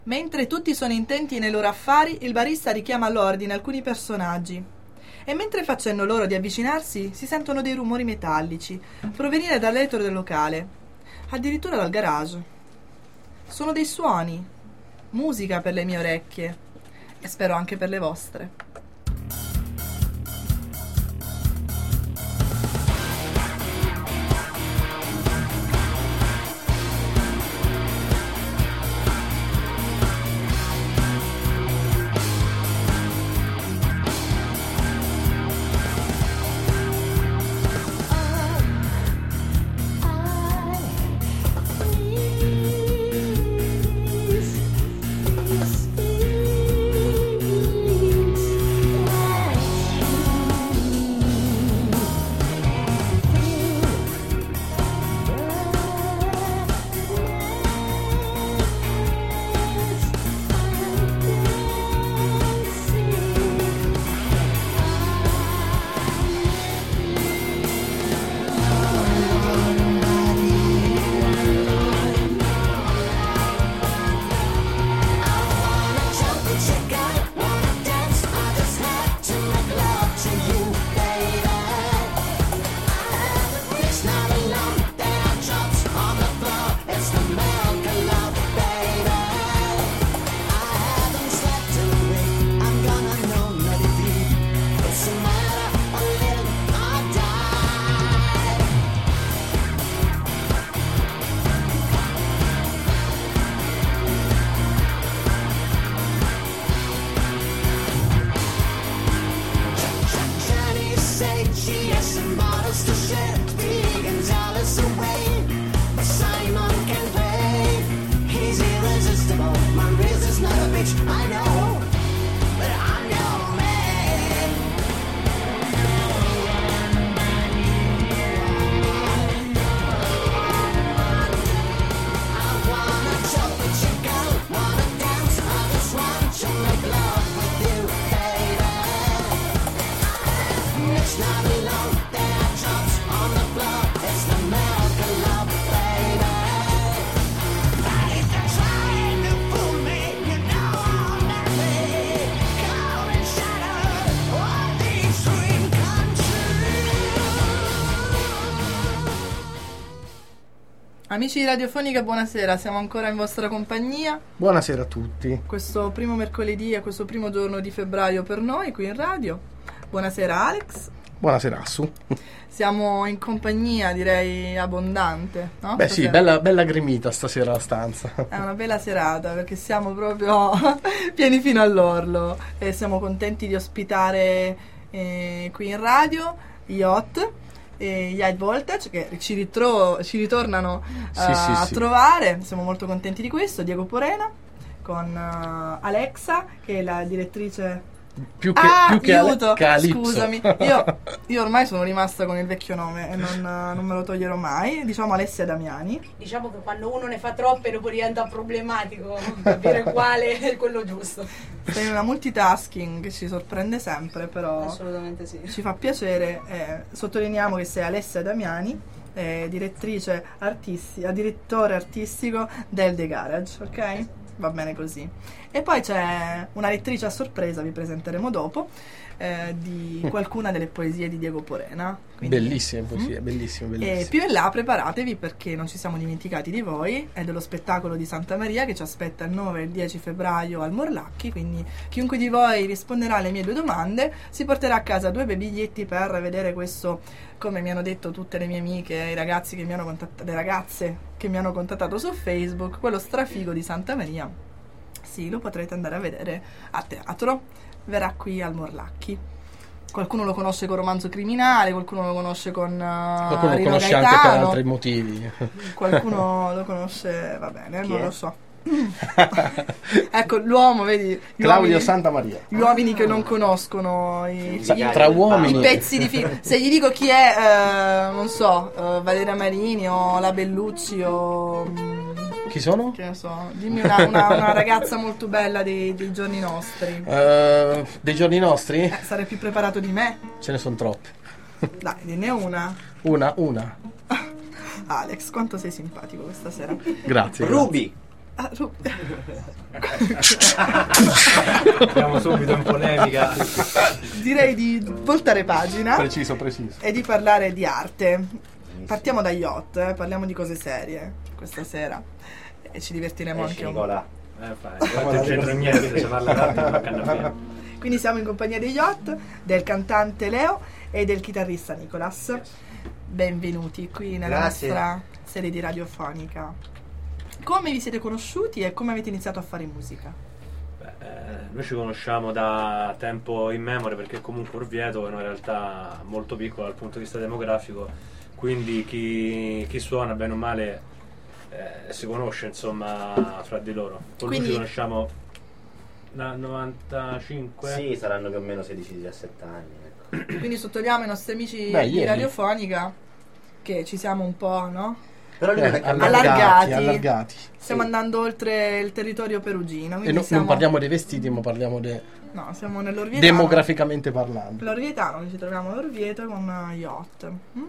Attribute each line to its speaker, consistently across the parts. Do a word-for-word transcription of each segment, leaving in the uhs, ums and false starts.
Speaker 1: Mentre tutti sono intenti nei loro affari, il barista richiama all'ordine alcuni personaggi. E mentre facendo loro di avvicinarsi, si sentono dei rumori metallici provenire dall'etero del locale, addirittura dal garage. Sono dei suoni, musica per le mie orecchie e spero anche per le vostre. Amici di Radiofonica, buonasera, siamo ancora in vostra compagnia.
Speaker 2: Buonasera a tutti.
Speaker 1: Questo primo mercoledì e questo primo giorno di febbraio per noi qui in radio. Buonasera Alex.
Speaker 2: Buonasera Assu.
Speaker 1: Siamo in compagnia, direi, abbondante, no?
Speaker 2: Beh
Speaker 1: stasera.
Speaker 2: Sì, bella, bella gremita stasera la stanza.
Speaker 1: È una bella serata perché siamo proprio pieni fino all'orlo e siamo contenti di ospitare eh, qui in radio Yacht e gli High Voltage che ci, ritro- ci ritornano uh,
Speaker 2: sì, sì,
Speaker 1: a
Speaker 2: sì.
Speaker 1: trovare. Siamo molto contenti di questo. Diego Porena con uh, Alexa che è la direttrice.
Speaker 2: Più che,
Speaker 1: ah,
Speaker 2: più che
Speaker 1: aiuto,
Speaker 2: Calypso.
Speaker 1: scusami, io, io ormai sono rimasta con il vecchio nome e non, non me lo toglierò mai. Diciamo Alessia Damiani.
Speaker 3: Diciamo che quando uno ne fa troppe dopo diventa problematico capire quale è quello giusto.
Speaker 1: Sei una multitasking che ci sorprende sempre, però
Speaker 3: assolutamente sì.
Speaker 1: Ci fa piacere. Eh, sottolineiamo che sei Alessia Damiani, eh, direttrice artistica, direttore artistico del The Garage, ok? Va bene così. E poi c'è una lettrice a sorpresa, vi presenteremo dopo, eh, di qualcuna delle poesie di Diego Porena. Quindi,
Speaker 2: bellissime poesie, mm? bellissime, bellissime.
Speaker 1: E più in là preparatevi perché non ci siamo dimenticati di voi e dello spettacolo di Santa Maria che ci aspetta il nove e il dieci febbraio al Morlacchi, quindi chiunque di voi risponderà alle mie due domande si porterà a casa due biglietti per vedere questo, come mi hanno detto tutte le mie amiche, i ragazzi che mi hanno contattato, le ragazze che mi hanno contattato su Facebook, quello strafigo di Santa Maria. Sì, lo potrete andare a vedere a teatro, verrà qui al Morlacchi. Qualcuno lo conosce con Romanzo Criminale, qualcuno lo conosce con uh,
Speaker 2: qualcuno
Speaker 1: Rino
Speaker 2: lo conosce
Speaker 1: Gaetano,
Speaker 2: anche per altri motivi.
Speaker 1: Qualcuno lo conosce, va bene,
Speaker 2: Chi
Speaker 1: non
Speaker 2: è?
Speaker 1: lo so. Ecco l'uomo, vedi, gli
Speaker 2: Claudio
Speaker 1: uomini,
Speaker 2: Santamaria.
Speaker 1: gli uomini che non conoscono i,
Speaker 2: Sa-
Speaker 1: i-
Speaker 2: tra uomini
Speaker 1: i pezzi di film. Se gli dico chi è, eh, non so, eh, Valeria Marini o la Bellucci o mm,
Speaker 2: chi sono?
Speaker 1: che ne so, dimmi una, una, una ragazza molto bella dei, dei giorni nostri.
Speaker 2: Uh, dei giorni nostri?
Speaker 1: Eh, sarei più preparato di me.
Speaker 2: Ce ne sono troppe.
Speaker 1: Dai, dinne una.
Speaker 2: Una, una.
Speaker 1: Alex, quanto sei simpatico questa sera.
Speaker 2: Grazie.
Speaker 4: Ruby.
Speaker 1: Ah, Ru-
Speaker 4: Andiamo subito in polemica.
Speaker 1: Direi di voltare pagina
Speaker 2: Preciso, preciso.
Speaker 1: e di parlare di arte. Partiamo da yacht, eh, parliamo di cose serie questa sera e ci divertiremo
Speaker 5: Esci,
Speaker 1: anche un po'.
Speaker 5: Nicola.
Speaker 4: Eh, fai, non c'entra niente, se parla d'arte non canna bene.
Speaker 1: Quindi siamo in compagnia degli yacht, del cantante Leo e del chitarrista Nicolas. Benvenuti qui nella
Speaker 5: Grazie.
Speaker 1: nostra serie di radiofonica. Come vi siete conosciuti e come avete iniziato a fare musica?
Speaker 4: Beh, eh, noi ci conosciamo da tempo immemore, perché comunque Orvieto è una realtà molto piccola dal punto di vista demografico, quindi chi, chi suona bene o male eh, si conosce, insomma, fra di loro. Con
Speaker 1: Quindi-
Speaker 4: lui ci conosciamo dal novantacinque.
Speaker 5: Sì, saranno più o meno sedici diciassette anni. Ecco.
Speaker 1: Quindi sottolineiamo ai nostri amici
Speaker 2: Beh,
Speaker 1: di
Speaker 2: ieri.
Speaker 1: radiofonica che ci siamo un po', no?
Speaker 5: Però lui
Speaker 2: Eh,
Speaker 5: non è che
Speaker 1: allargati.
Speaker 2: allargati, allargati.
Speaker 1: Stiamo
Speaker 5: Sì.
Speaker 1: andando oltre il territorio perugino.
Speaker 2: E
Speaker 1: Quindi
Speaker 2: no-
Speaker 1: siamo...
Speaker 2: non parliamo dei vestiti, ma parliamo de-
Speaker 1: No, siamo nell'Orvietano.
Speaker 2: demograficamente parlando.
Speaker 1: L'Orvietano, ci troviamo all'Orvieto con uh, yacht. Mm?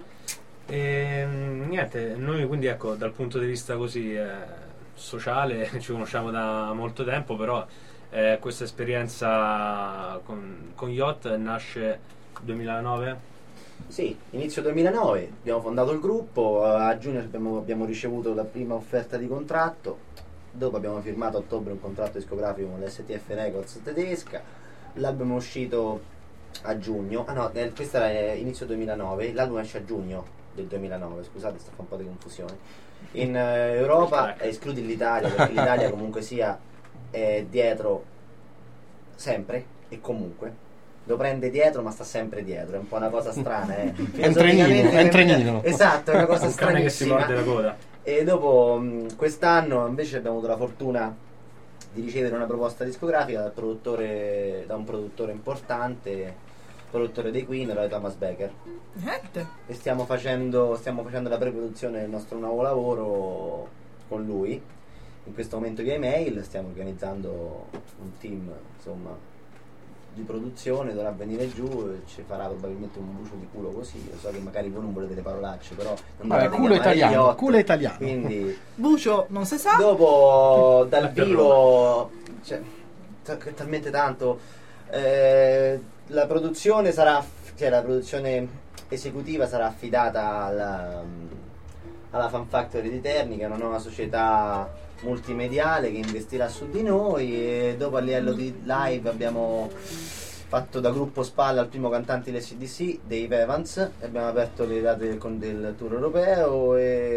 Speaker 4: E mm, niente, noi quindi ecco, dal punto di vista così eh, sociale ci conosciamo da molto tempo, però eh, questa esperienza con, con Yacht nasce duemilanove.
Speaker 5: Sì, inizio duemilanove abbiamo fondato il gruppo, a giugno abbiamo, abbiamo ricevuto la prima offerta di contratto, dopo abbiamo firmato a ottobre un contratto discografico con l'S T F Records tedesca, l'album è uscito a giugno, ah no, eh, questo era inizio duemilanove, l'album esce a giugno del duemilanove, scusate, sta fa un po' di confusione. In eh, Europa, eh, escludi l'Italia, perché l'Italia comunque sia è dietro sempre e comunque. Lo prende dietro ma sta sempre dietro, è un po' una cosa strana, eh.
Speaker 2: È un trenino, è un trenino.
Speaker 5: Esatto, è una cosa
Speaker 4: Un cane che si
Speaker 5: stranissima.
Speaker 4: morde la coda.
Speaker 5: E dopo mh, quest'anno invece abbiamo avuto la fortuna di ricevere una proposta discografica dal produttore, da un produttore importante, produttore dei Queen, era Thomas Becker.
Speaker 1: Niente.
Speaker 5: E stiamo facendo, stiamo facendo la pre-produzione del nostro nuovo lavoro con lui. In questo momento via email stiamo organizzando un team, insomma, di produzione, dovrà venire giù e ci farà probabilmente un bucio di culo così. Io so che magari voi non volete le parolacce, però non
Speaker 2: Vabbè,
Speaker 5: dovete
Speaker 2: culo
Speaker 5: chiamare
Speaker 2: italiano,
Speaker 5: yacht.
Speaker 2: culo italiano.
Speaker 5: Quindi
Speaker 1: Bucio non si sa.
Speaker 5: dopo dal
Speaker 4: Abbia
Speaker 5: vivo cioè, t- talmente tanto eh, la produzione sarà, cioè la produzione esecutiva sarà affidata alla, alla Fan Factory di Terni, che è una nuova società multimediale che investirà su di noi, e dopo a livello di live abbiamo fatto da gruppo spalla al primo cantante dell'S D C, Dave Evans, e abbiamo aperto le date del, con- del tour europeo,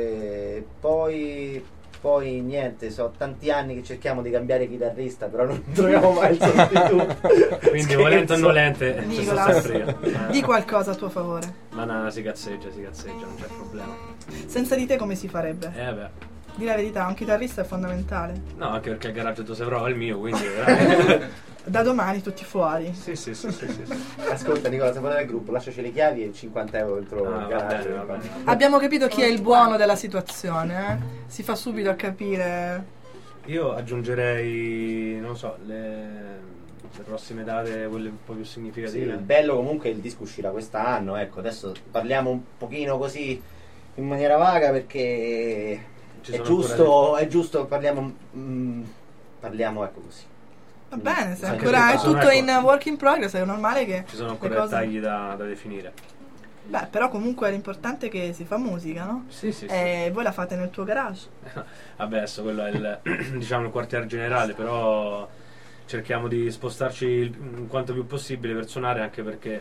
Speaker 5: e poi poi niente, so tanti anni che cerchiamo di cambiare chitarrista, però non troviamo mai il sostituto.
Speaker 4: Quindi
Speaker 5: Scherzo.
Speaker 4: volente o nolente ci sto
Speaker 1: Nicolas,
Speaker 4: sempre io. Eh,
Speaker 1: di qualcosa a tuo favore.
Speaker 4: Ma no, si cazzeggia, si cazzeggia, non c'è problema.
Speaker 1: Senza di te come si farebbe?
Speaker 4: Eh beh.
Speaker 1: Di la verità, un chitarrista è fondamentale.
Speaker 4: No, anche perché il garage dove si prova è il mio, quindi veramente.
Speaker 1: Da domani tutti fuori.
Speaker 4: Sì, sì, sì, sì, sì, sì.
Speaker 5: Ascolta Nicola, se vuoi il gruppo, lasciaci le chiavi e cinquanta euro dentro
Speaker 4: Ah,
Speaker 5: il
Speaker 4: va
Speaker 5: garage.
Speaker 4: bene, va bene.
Speaker 1: Abbiamo capito chi è il buono della situazione, eh? Si fa subito a capire.
Speaker 4: Io aggiungerei, non so, le, le prossime date, quelle un po' più
Speaker 5: Sì,
Speaker 4: significative.
Speaker 5: il bello comunque il disco uscirà quest'anno, ecco, adesso parliamo un pochino così in maniera vaga perché
Speaker 4: Ci
Speaker 5: è
Speaker 4: sono
Speaker 5: giusto, è giusto, parliamo, mm, parliamo ecco così.
Speaker 1: Va bene, se
Speaker 5: Sì,
Speaker 1: ancora è
Speaker 4: sì, sono
Speaker 1: tutto
Speaker 4: ecco.
Speaker 1: in work in progress, è normale che
Speaker 4: Ci sono
Speaker 1: le
Speaker 4: ancora
Speaker 1: cose-
Speaker 4: dettagli da, da definire.
Speaker 1: Beh, però comunque l'importante è che si fa musica, no?
Speaker 4: Sì, sì, sì.
Speaker 1: E voi la fate nel tuo garage.
Speaker 4: Vabbè, adesso quello è il, diciamo, il quartier generale, però cerchiamo di spostarci il, quanto più possibile per suonare, anche perché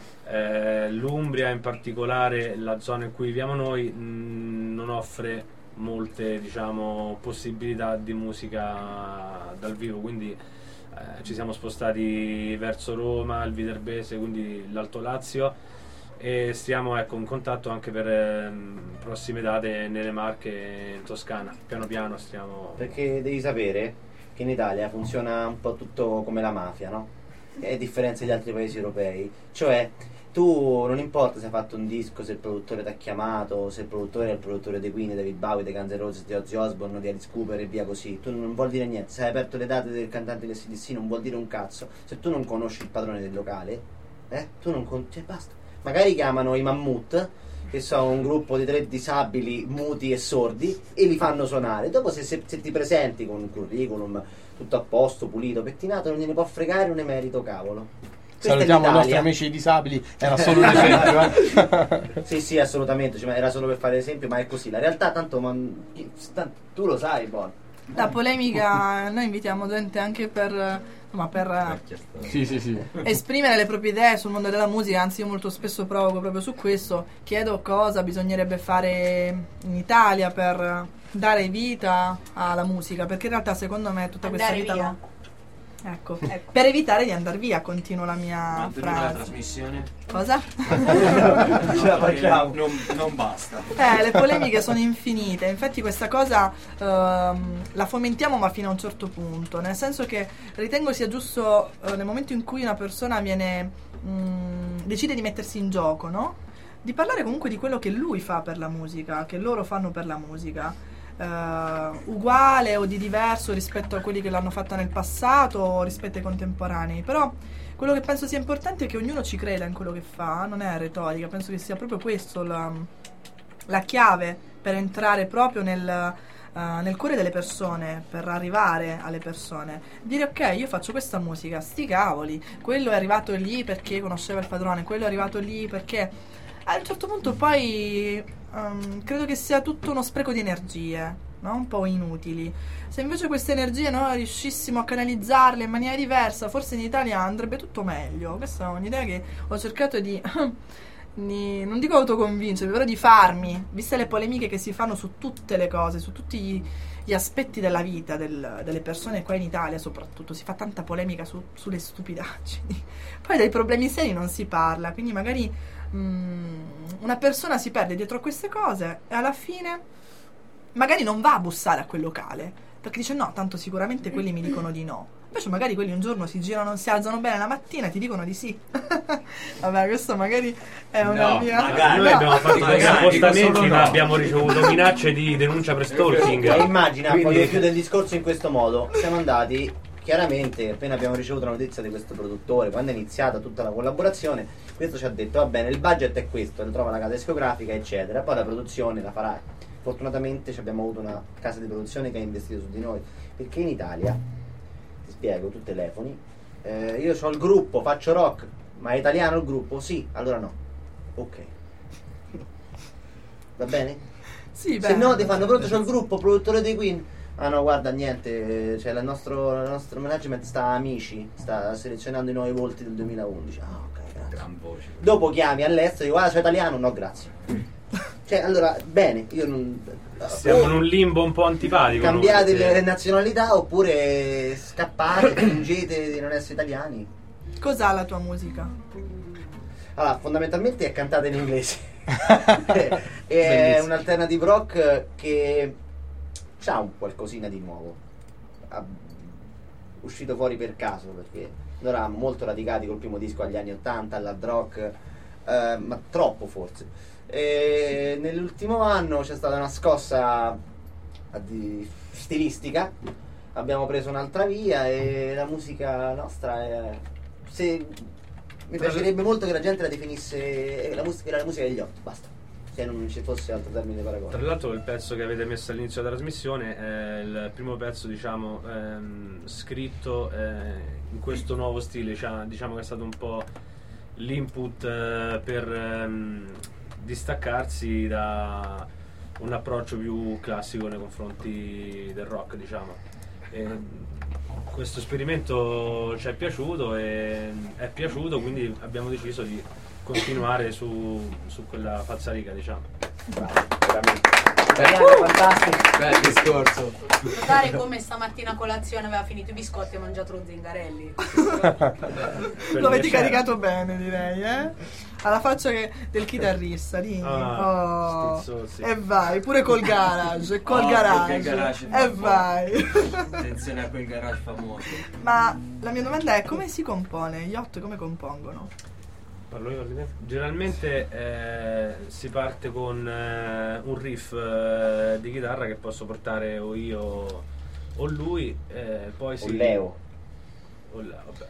Speaker 4: eh, l'Umbria, in particolare la zona in cui viviamo noi, mh, non offre molte, diciamo, possibilità di musica dal vivo, quindi eh, ci siamo spostati verso Roma, il Viterbese, quindi l'Alto Lazio, e stiamo, ecco, in contatto anche per ehm, prossime date nelle Marche e in Toscana. Piano piano stiamo.
Speaker 5: Perché devi sapere che in Italia funziona un po' tutto come la mafia, no? E a differenza degli altri paesi europei, cioè tu non importa se hai fatto un disco, se il produttore ti ha chiamato, se il produttore è il produttore dei Queen, David Bowie, dei Guns N' Roses, di Ozzy Osbourne, di Alice Cooper e via così, tu non vuol dire niente. Se hai aperto le date del cantante del C D C non vuol dire un cazzo. Se tu non conosci il padrone del locale, eh, tu non con... cioè basta. magari chiamano i Mammut, che sono un gruppo di tre disabili muti e sordi, e li fanno suonare. Dopo se, se, se ti presenti con un curriculum tutto a posto, pulito, pettinato, non gliene può fregare un emerito, cavolo. Questa
Speaker 2: salutiamo i nostri amici disabili, era solo un esempio. Eh.
Speaker 5: Sì, sì, assolutamente, cioè, era solo per fare l'esempio, ma è così. La realtà tanto man, tu lo sai, Bon.
Speaker 1: La polemica, noi invitiamo gente anche per, insomma, per
Speaker 2: sì, sì, sì.
Speaker 1: esprimere le proprie idee sul mondo della musica. Anzi, io molto spesso provoco proprio su questo, chiedo cosa bisognerebbe fare in Italia per dare vita alla musica, perché in realtà secondo me tutta questa
Speaker 3: Andare
Speaker 1: vita
Speaker 3: via.
Speaker 1: no. Ecco, ecco, per evitare di andare via, continuo la mia
Speaker 6: Mantenere
Speaker 1: frase.
Speaker 6: la trasmissione.
Speaker 1: Cosa?
Speaker 5: Ce la facciamo.
Speaker 6: Non, non basta.
Speaker 1: Eh, le polemiche sono infinite, infatti questa cosa ehm, la fomentiamo ma fino a un certo punto, nel senso che ritengo sia giusto eh, nel momento in cui una persona viene mh, decide di mettersi in gioco, no? Di parlare comunque di quello che lui fa per la musica, che loro fanno per la musica. Uh, uguale o di diverso rispetto a quelli che l'hanno fatta nel passato o rispetto ai contemporanei, però quello che penso sia importante è che ognuno ci creda in quello che fa, non è retorica, penso che sia proprio questo la, la chiave per entrare proprio nel, uh, nel cuore delle persone, per arrivare alle persone, dire ok, io faccio questa musica, sti cavoli, quello è arrivato lì perché conosceva il padrone, quello è arrivato lì perché a un certo punto poi Um, credo che sia tutto uno spreco di energie, no? Un po' inutili. Se invece queste energie noi riuscissimo a canalizzarle in maniera diversa, forse in Italia andrebbe tutto meglio. Questa è un'idea che ho cercato di, di non dico autoconvincermi, però di farmi, viste le polemiche che si fanno su tutte le cose, su tutti gli, gli aspetti della vita del, delle persone qua in Italia soprattutto. Si fa tanta polemica su, sulle stupidaggini. Poi dei problemi seri non si parla, quindi magari una persona si perde dietro a queste cose e alla fine magari non va a bussare a quel locale perché dice no, tanto sicuramente quelli mi dicono di no, invece magari quelli un giorno si girano, si alzano bene la mattina e ti dicono di sì. Vabbè, questo magari è una
Speaker 6: no,
Speaker 1: mia
Speaker 6: magari.
Speaker 4: Noi
Speaker 1: no.
Speaker 4: abbiamo fatto dei
Speaker 6: Magari,
Speaker 4: spostamenti
Speaker 6: dico
Speaker 4: ma
Speaker 6: no.
Speaker 4: abbiamo ricevuto minacce di denuncia per stalking.
Speaker 5: E immagina,
Speaker 4: Quindi-
Speaker 5: voglio chiudere il discorso in questo modo. Siamo andati, chiaramente, appena abbiamo ricevuto la notizia di questo produttore, quando è iniziata tutta la collaborazione, questo ci ha detto va bene, il budget è questo, lo trova la casa discografica eccetera, poi la produzione la farà. Fortunatamente abbiamo avuto una casa di produzione che ha investito su di noi, perché in Italia, ti spiego, tu telefoni, eh, io ho il gruppo, faccio rock, ma è italiano il gruppo? Sì, allora no. Ok, va bene?
Speaker 1: Sì,
Speaker 5: Se
Speaker 1: beh,
Speaker 5: no ti fanno pronto, c'ho il gruppo, produttore dei Queen. Ah no, guarda, niente, cioè il nostro, il nostro management sta amici, sta selezionando i nuovi volti del duemilaundici. Ah, ok, grazie.
Speaker 6: Gran voce.
Speaker 5: Dopo chiami all'estero e dico, guarda, c'è italiano? No, grazie. Cioè, allora, bene, io non...
Speaker 4: Siamo
Speaker 5: o
Speaker 4: in un limbo un po' antipatico.
Speaker 5: cambiate
Speaker 4: no?
Speaker 5: le nazionalità oppure scappate, fingete di non essere italiani.
Speaker 1: cos'ha la tua musica?
Speaker 5: Allora, fondamentalmente è cantata in inglese. È
Speaker 2: Bellissimo.
Speaker 5: un alternative rock che c'ha un qualcosina di nuovo. Ha- uscito fuori per caso perché noi eravamo molto radicati col primo disco agli anni ottanta, all'hard rock, eh, ma troppo forse. E nell'ultimo anno c'è stata una scossa a di- stilistica, abbiamo preso un'altra via e la musica nostra è... Se, mi piacerebbe molto che la gente la definisse eh, la musica, la musica degli otto, basta, se non ci fosse altro termine di
Speaker 4: Tra
Speaker 5: paragone.
Speaker 4: l'altro il pezzo che avete messo all'inizio della trasmissione è il primo pezzo, diciamo, ehm, scritto eh, in questo nuovo stile, cioè, diciamo che è stato un po' l'input eh, per ehm, distaccarsi da un approccio più classico nei confronti del rock, diciamo. E questo esperimento ci è piaciuto e è piaciuto, quindi abbiamo deciso di continuare su, su quella falsariga, diciamo.
Speaker 5: Bravo, veramente. Italiano, fantastico.
Speaker 6: Bel discorso.
Speaker 3: Notare come stamattina a colazione aveva finito i biscotti e ha mangiato lo zingarelli.
Speaker 1: Lo avete caricato bene, direi, eh? Alla faccia che- del chitarrista lì.
Speaker 4: Ah,
Speaker 1: Oh.
Speaker 4: stizzozzi.
Speaker 1: E vai, pure col garage, col
Speaker 6: Oh,
Speaker 1: garage.
Speaker 6: quel garage
Speaker 1: E
Speaker 6: famoso.
Speaker 1: vai.
Speaker 6: Attenzione a quel garage famoso.
Speaker 1: Ma la mia domanda è come si compone? Gli otto come compongono?
Speaker 4: Parlo io di te? Generalmente eh, si parte con eh, un riff eh, di chitarra che posso portare o io o lui, eh, poi
Speaker 5: O
Speaker 4: si...
Speaker 5: Leo.
Speaker 4: o Leo, vabbè.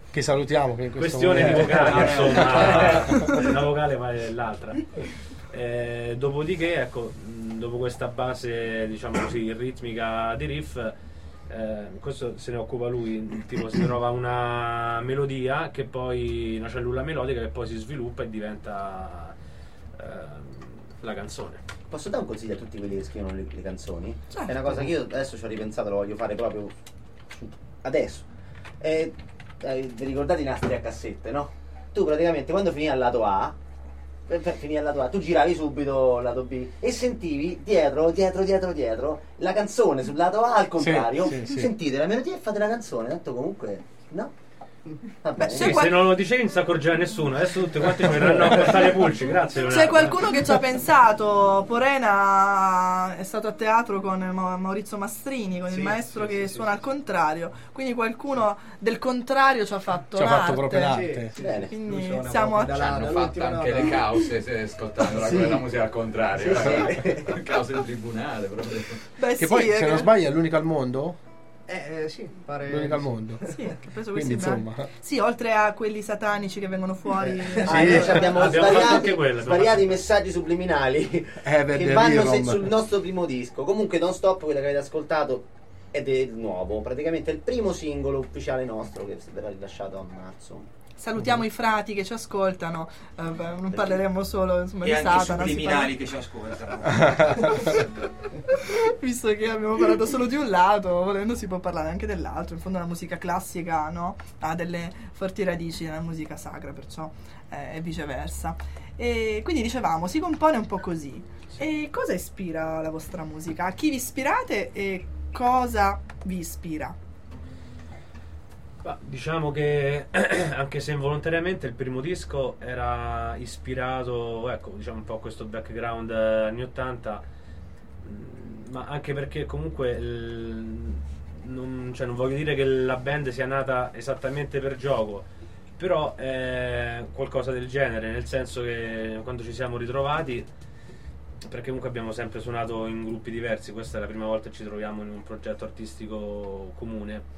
Speaker 2: Che salutiamo. Che in questo
Speaker 4: questione di
Speaker 2: momento-
Speaker 4: vocali, insomma, una vocale vale l'altra. Eh, dopodiché, ecco, mh, dopo questa base, diciamo così, ritmica di riff, eh, questo se ne occupa lui, tipo si trova una melodia che poi, una cellula melodica che poi si sviluppa e diventa eh, la canzone.
Speaker 5: Posso dare un consiglio a tutti quelli che scrivono le, le canzoni?
Speaker 1: Certo.
Speaker 5: È una cosa che io adesso ci ho ripensato, lo voglio fare proprio su- adesso. Eh, eh, vi ricordate i nastri a cassette, no? Tu praticamente quando finivi al lato A, eh, finivi al lato A, tu giravi subito al lato B e sentivi dietro, dietro, dietro, dietro la canzone sul lato A al contrario.
Speaker 2: sì, sì.
Speaker 5: Sentite la melodia e fate la canzone, tanto comunque, no? Va bene.
Speaker 1: C'è
Speaker 4: Sì,
Speaker 1: qual-
Speaker 4: se non lo dicevi non si accorgeva nessuno, adesso tutti quanti ci verranno a portare pulci, grazie Leonardo.
Speaker 1: C'è qualcuno che ci ha pensato. Porena è stato a teatro con Ma- Maurizio Mastrini, con
Speaker 6: Sì,
Speaker 1: il maestro
Speaker 6: sì,
Speaker 1: che
Speaker 6: sì,
Speaker 1: suona
Speaker 6: sì.
Speaker 1: al contrario. Quindi qualcuno del contrario ci ha fatto
Speaker 2: Ci ha fatto
Speaker 1: l'arte.
Speaker 2: proprio l'arte.
Speaker 5: Bene.
Speaker 6: Lui
Speaker 1: Quindi
Speaker 6: suona
Speaker 1: siamo
Speaker 6: proprio
Speaker 1: a...
Speaker 6: da-
Speaker 7: Hanno
Speaker 6: dall'ultima
Speaker 7: fatto anche
Speaker 6: nota.
Speaker 7: le cause se, ascoltando
Speaker 5: Sì.
Speaker 7: la, la musica al contrario.
Speaker 5: Sì,
Speaker 7: eh.
Speaker 5: sì.
Speaker 7: Cause del tribunale proprio.
Speaker 1: Beh,
Speaker 2: Che
Speaker 1: sì,
Speaker 2: poi,
Speaker 1: è
Speaker 2: se
Speaker 1: che-
Speaker 2: non sbaglio, è l'unica al mondo?
Speaker 6: Eh, eh, sì, pare.
Speaker 2: L'unica al mondo.
Speaker 1: Sì, che ha preso
Speaker 2: Quindi,
Speaker 1: questi brani.
Speaker 2: insomma.
Speaker 1: Sì, oltre a quelli satanici che vengono fuori.
Speaker 5: Ah, invece abbiamo,
Speaker 4: abbiamo fatto
Speaker 5: svariati,
Speaker 4: anche quello, abbiamo
Speaker 5: svariati
Speaker 4: fatto-
Speaker 5: messaggi subliminali
Speaker 2: Eh, per
Speaker 5: che
Speaker 2: The
Speaker 5: vanno se-
Speaker 2: Rerom.
Speaker 5: sul nostro primo disco. Comunque Non Stop, quello che avete ascoltato, ed è il nuovo, praticamente è il primo singolo ufficiale nostro che verrà rilasciato a marzo.
Speaker 1: Salutiamo i frati che ci ascoltano. Eh, beh, non parleremo solo insomma,
Speaker 6: E
Speaker 1: di
Speaker 6: anche i
Speaker 1: Satana. si
Speaker 6: subliminali che ci ascoltano.
Speaker 1: parla- Visto che abbiamo parlato solo di un lato, volendo si può parlare anche dell'altro. In fondo la musica classica, no? Ha delle forti radici nella musica sacra, perciò eh, e viceversa. E quindi dicevamo, si compone un po' così. E cosa ispira la vostra musica? A chi vi ispirate e cosa vi ispira?
Speaker 4: Ma diciamo che anche se involontariamente il primo disco era ispirato, ecco, diciamo un po' a questo background eh, anni ottanta, mh, ma anche perché comunque il- non, cioè, non voglio dire che la band sia nata esattamente per gioco, però è qualcosa del genere, nel senso che quando ci siamo ritrovati, perché comunque abbiamo sempre suonato in gruppi diversi, questa è la prima volta che ci troviamo in un progetto artistico comune.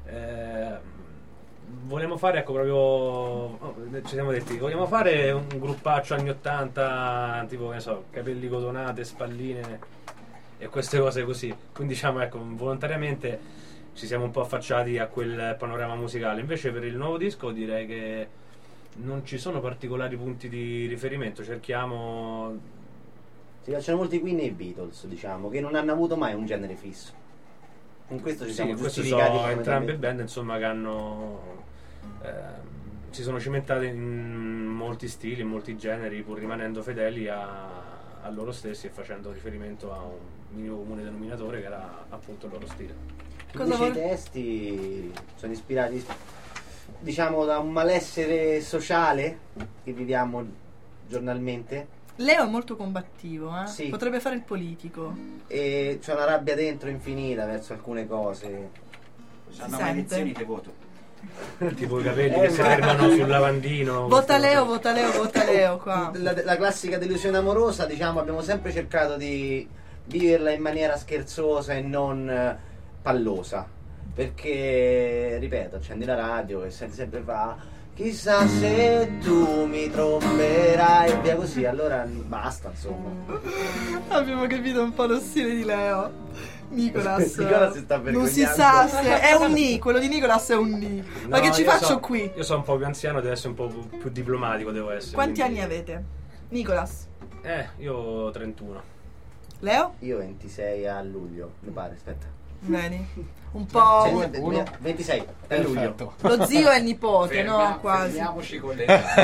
Speaker 4: Eh, vogliamo fare, ecco, proprio oh, ci siamo detti vogliamo fare un gruppaccio anni ottanta, tipo che ne so, capelli cotonate, spalline e queste cose così, quindi diciamo, ecco, volontariamente ci siamo un po' affacciati a quel panorama musicale. Invece per il nuovo disco direi che non ci sono particolari punti di riferimento, cerchiamo.
Speaker 5: Ci piacciono molto i Queen e i Beatles, diciamo, che non hanno avuto mai un genere fisso. Con questo ci
Speaker 4: Sì,
Speaker 5: siamo
Speaker 4: queste
Speaker 5: giustificati
Speaker 4: sono entrambe
Speaker 5: fondamentalmente.
Speaker 4: band, insomma, che hanno ehm, si sono cimentate in molti stili, in molti generi, pur rimanendo fedeli a, a loro stessi e facendo riferimento a un minimo comune denominatore che era appunto il loro stile.
Speaker 1: Cosa
Speaker 5: Invece
Speaker 1: vor-
Speaker 5: i testi sono ispirati, diciamo, da un malessere sociale che viviamo giornalmente,
Speaker 1: Leo è molto combattivo, eh?
Speaker 5: Sì.
Speaker 1: Potrebbe fare il politico.
Speaker 5: e c'è una rabbia dentro infinita verso alcune cose.
Speaker 6: Se hanno
Speaker 1: Si
Speaker 6: mai
Speaker 1: sente?
Speaker 6: lezioni te voto.
Speaker 4: Tipo i capelli
Speaker 5: Eh,
Speaker 4: che si
Speaker 5: ma-
Speaker 4: fermano sul lavandino.
Speaker 1: Vota
Speaker 4: queste
Speaker 1: Leo,
Speaker 4: cose.
Speaker 1: vota Leo, vota Leo qua.
Speaker 5: La, la classica delusione amorosa, diciamo, abbiamo sempre cercato di viverla in maniera scherzosa e non eh, pallosa, perché, ripeto, accendi la radio e senti sempre fa chissà se tu mi tromberai e via così, allora basta, insomma.
Speaker 1: Abbiamo capito un po' lo stile di Leo. Nicolas,
Speaker 5: Nicolas si sta
Speaker 1: non si
Speaker 5: vergognando.
Speaker 1: sa se è un Ni, quello di Nicolas è un Ni. Ma
Speaker 4: No,
Speaker 1: che ci
Speaker 4: io
Speaker 1: faccio
Speaker 4: so-
Speaker 1: qui?
Speaker 4: Io sono un po' più anziano, devo essere un po' più, più diplomatico, devo essere.
Speaker 1: Quanti
Speaker 4: quindi-
Speaker 1: anni avete? Nicolas,
Speaker 4: Eh, io ho trentuno.
Speaker 1: Leo?
Speaker 5: Io ventisei a luglio, mi pare, aspetta.
Speaker 1: Vedi? Un po'.
Speaker 5: Sì,
Speaker 2: uno-
Speaker 5: ve-
Speaker 2: uno.
Speaker 5: ventisei a luglio.
Speaker 2: Perfetto.
Speaker 1: Lo zio e il nipote,
Speaker 7: Ferma-
Speaker 1: no? Quasi.
Speaker 7: Fermiamoci con le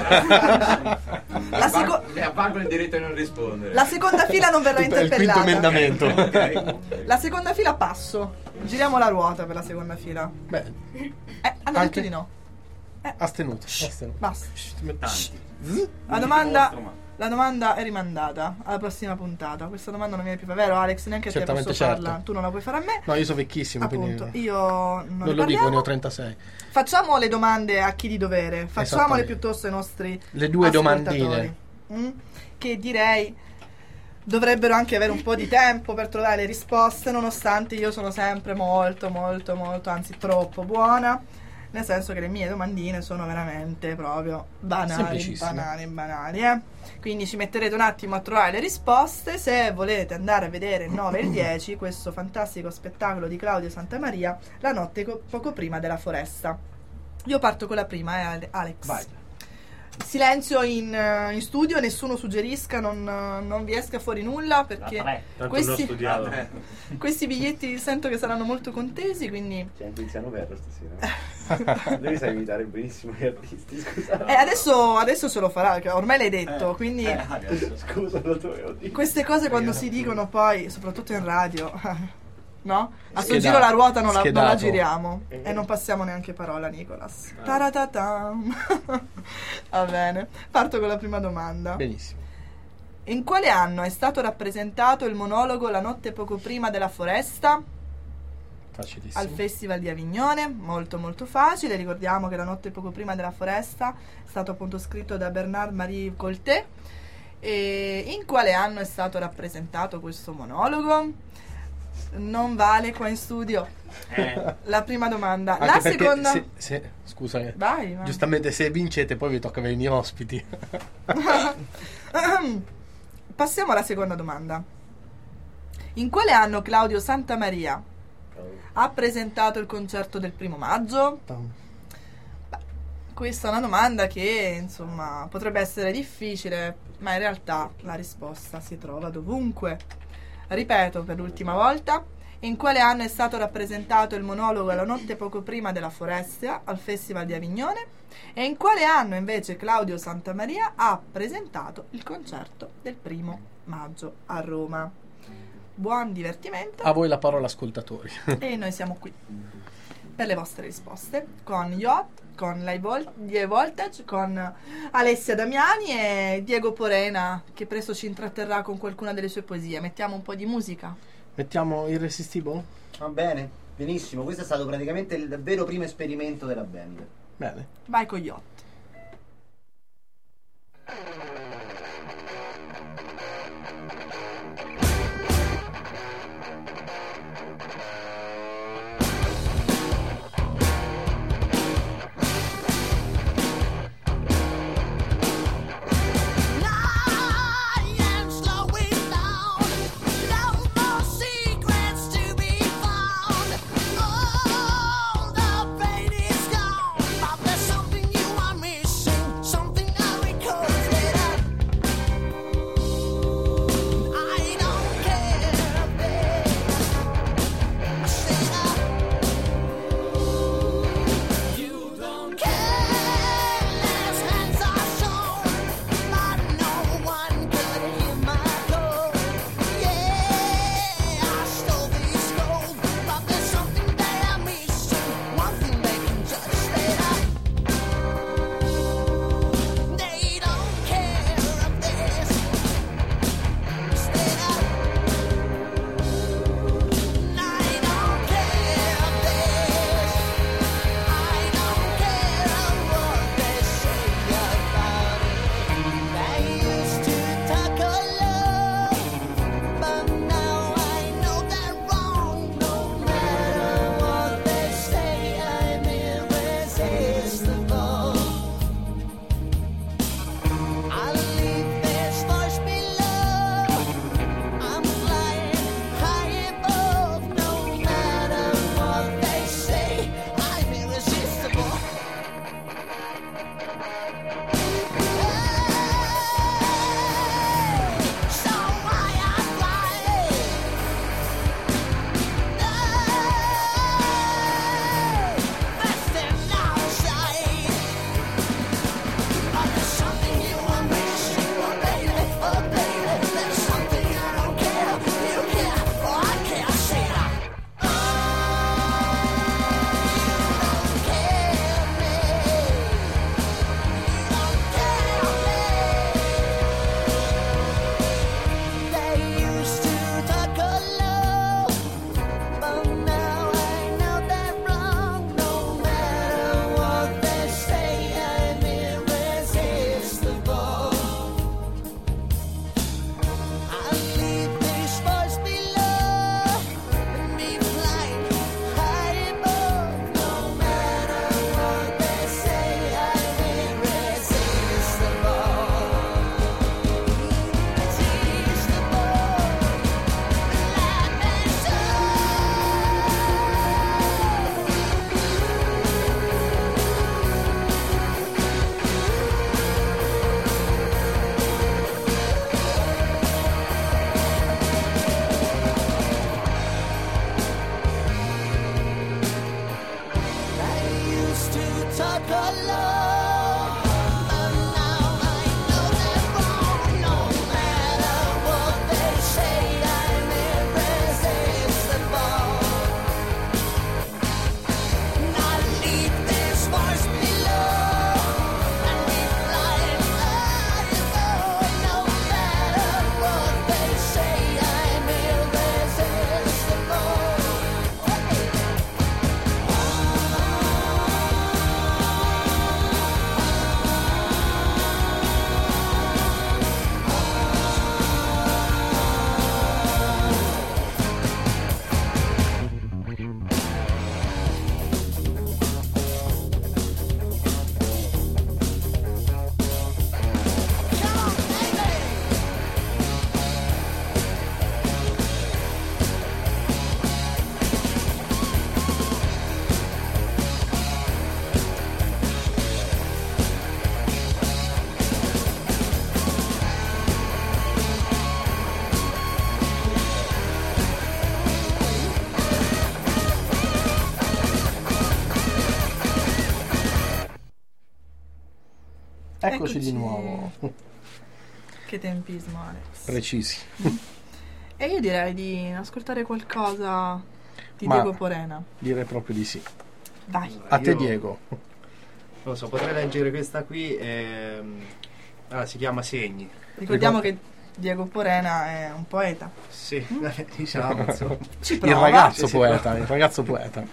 Speaker 7: la
Speaker 1: seco-
Speaker 7: Le avvalgo il diritto di non rispondere.
Speaker 1: La seconda fila non verrà
Speaker 2: È il quinto
Speaker 1: interpellata.
Speaker 2: emendamento.
Speaker 7: Ok.
Speaker 1: La seconda fila passo. Giriamo la ruota per la seconda fila.
Speaker 2: Beh,
Speaker 1: Eh, hanno
Speaker 2: Anche-
Speaker 1: detto di no.
Speaker 2: astenuto. astenuto.
Speaker 1: Basta.
Speaker 6: Tanti.
Speaker 1: La
Speaker 6: Non
Speaker 1: domanda,
Speaker 6: dimostro, ma-
Speaker 1: la domanda è rimandata alla prossima puntata. Questa domanda non viene più, vero Alex? Neanche a te
Speaker 2: Certamente
Speaker 1: posso
Speaker 2: certo.
Speaker 1: farla. Tu non la puoi fare a me.
Speaker 2: No, io sono vecchissimo,
Speaker 1: Appunto,
Speaker 2: quindi
Speaker 1: io non,
Speaker 2: non
Speaker 1: ne
Speaker 2: lo dico,
Speaker 1: parliamo.
Speaker 2: ne ho trentasei.
Speaker 1: Facciamo le domande a chi di dovere. Facciamole
Speaker 2: Esattamente.
Speaker 1: piuttosto ai nostri
Speaker 2: Le due
Speaker 1: ascoltatori.
Speaker 2: domandine.
Speaker 1: Mm? Che direi dovrebbero anche avere un po' di tempo per trovare le risposte, nonostante io sono sempre molto, molto, molto, anzi troppo buona. nel senso che le mie domandine sono veramente proprio banali,
Speaker 8: Semplicissime.
Speaker 1: banali, banali, eh. Quindi ci metterete un attimo a trovare le risposte. Se volete andare a vedere il nove e il dieci, questo fantastico spettacolo di Claudio Santamaria, La notte co- poco prima della foresta. Io parto con la prima, eh, Ale- Alex.
Speaker 8: Vai.
Speaker 1: Silenzio in, eh, in studio, nessuno suggerisca, non, eh, non vi esca fuori nulla, perché
Speaker 4: Tanto non ho
Speaker 1: questi,
Speaker 4: studiato.
Speaker 1: questi biglietti sento che saranno molto contesi, quindi
Speaker 5: C'è anche Tiziano Ferro stasera. Devi sai imitare benissimo gli artisti, scusa.
Speaker 1: eh, adesso, adesso ce lo farà, che ormai l'hai detto, quindi
Speaker 6: Eh, adesso.
Speaker 5: Scusa, lo dovevo dire.
Speaker 1: queste cose quando si dicono poi, soprattutto in radio, no? A sto
Speaker 8: Schedato.
Speaker 1: giro la ruota non la, non la
Speaker 8: Schedato.
Speaker 1: giriamo e non passiamo neanche parola, Nicolas. Taratatam. Va bene, parto con la prima domanda.
Speaker 8: Benissimo.
Speaker 1: In quale anno è stato rappresentato il monologo La notte poco prima della foresta?
Speaker 8: Facilissimo.
Speaker 1: Al Festival di Avignone, molto molto facile. Ricordiamo che La notte poco prima della foresta è stato appunto scritto da Bernard-Marie Colté. E in quale anno è stato rappresentato questo monologo? Non vale qua in studio.
Speaker 6: Eh.
Speaker 1: La prima domanda.
Speaker 8: Anche
Speaker 1: La
Speaker 8: perché
Speaker 1: seconda.
Speaker 8: se, se- scusa, eh.
Speaker 1: Vai, vai.
Speaker 8: Giustamente se vincete poi vi tocca avere i miei ospiti.
Speaker 1: Passiamo alla seconda domanda. In quale anno Claudio Santamaria ha presentato il concerto del primo maggio? Beh, questa è una domanda che insomma potrebbe essere difficile, ma in realtà la risposta si trova dovunque. Ripeto per l'ultima volta: in quale anno è stato rappresentato il monologo La notte poco prima della foresta al Festival di Avignone? E in quale anno invece Claudio Santamaria ha presentato il concerto del primo maggio a Roma? Buon divertimento.
Speaker 8: A voi la parola, ascoltatori.
Speaker 1: E noi siamo qui per le vostre risposte con Yacht, con Live Vol- Die Voltage, con Alessia Damiani e Diego Porena, che presto ci intratterrà con qualcuna delle sue poesie. Mettiamo un po' di musica.
Speaker 8: Mettiamo Irresistible?
Speaker 5: Va bene, benissimo. Questo è stato praticamente il vero primo esperimento della band.
Speaker 8: Bene.
Speaker 1: Vai con Yacht.
Speaker 9: Something you want talk of love, but now I know they're wrong. No matter what they say, I'm irresistible. Now leave this force below and be flying high. No matter what they say, I'm irresistible. Come on, baby.
Speaker 8: Eccoci di
Speaker 1: Eccoci.
Speaker 8: nuovo.
Speaker 1: Che tempismo, Alex.
Speaker 8: Precisi.
Speaker 1: E io direi di ascoltare qualcosa di
Speaker 8: Ma-
Speaker 1: Diego Porena.
Speaker 8: Direi proprio di sì.
Speaker 1: Dai.
Speaker 8: A te
Speaker 6: Io-
Speaker 8: Diego.
Speaker 6: Non lo so, potrei leggere questa qui. ehm, ah, si chiama Segni.
Speaker 1: Ricordiamo che Diego Porena è un poeta.
Speaker 6: Sì, diciamo, insomma,
Speaker 1: Ci
Speaker 8: Il
Speaker 1: prova.
Speaker 8: ragazzo
Speaker 6: Sì, sì,
Speaker 8: poeta,
Speaker 6: prova.
Speaker 8: il ragazzo poeta.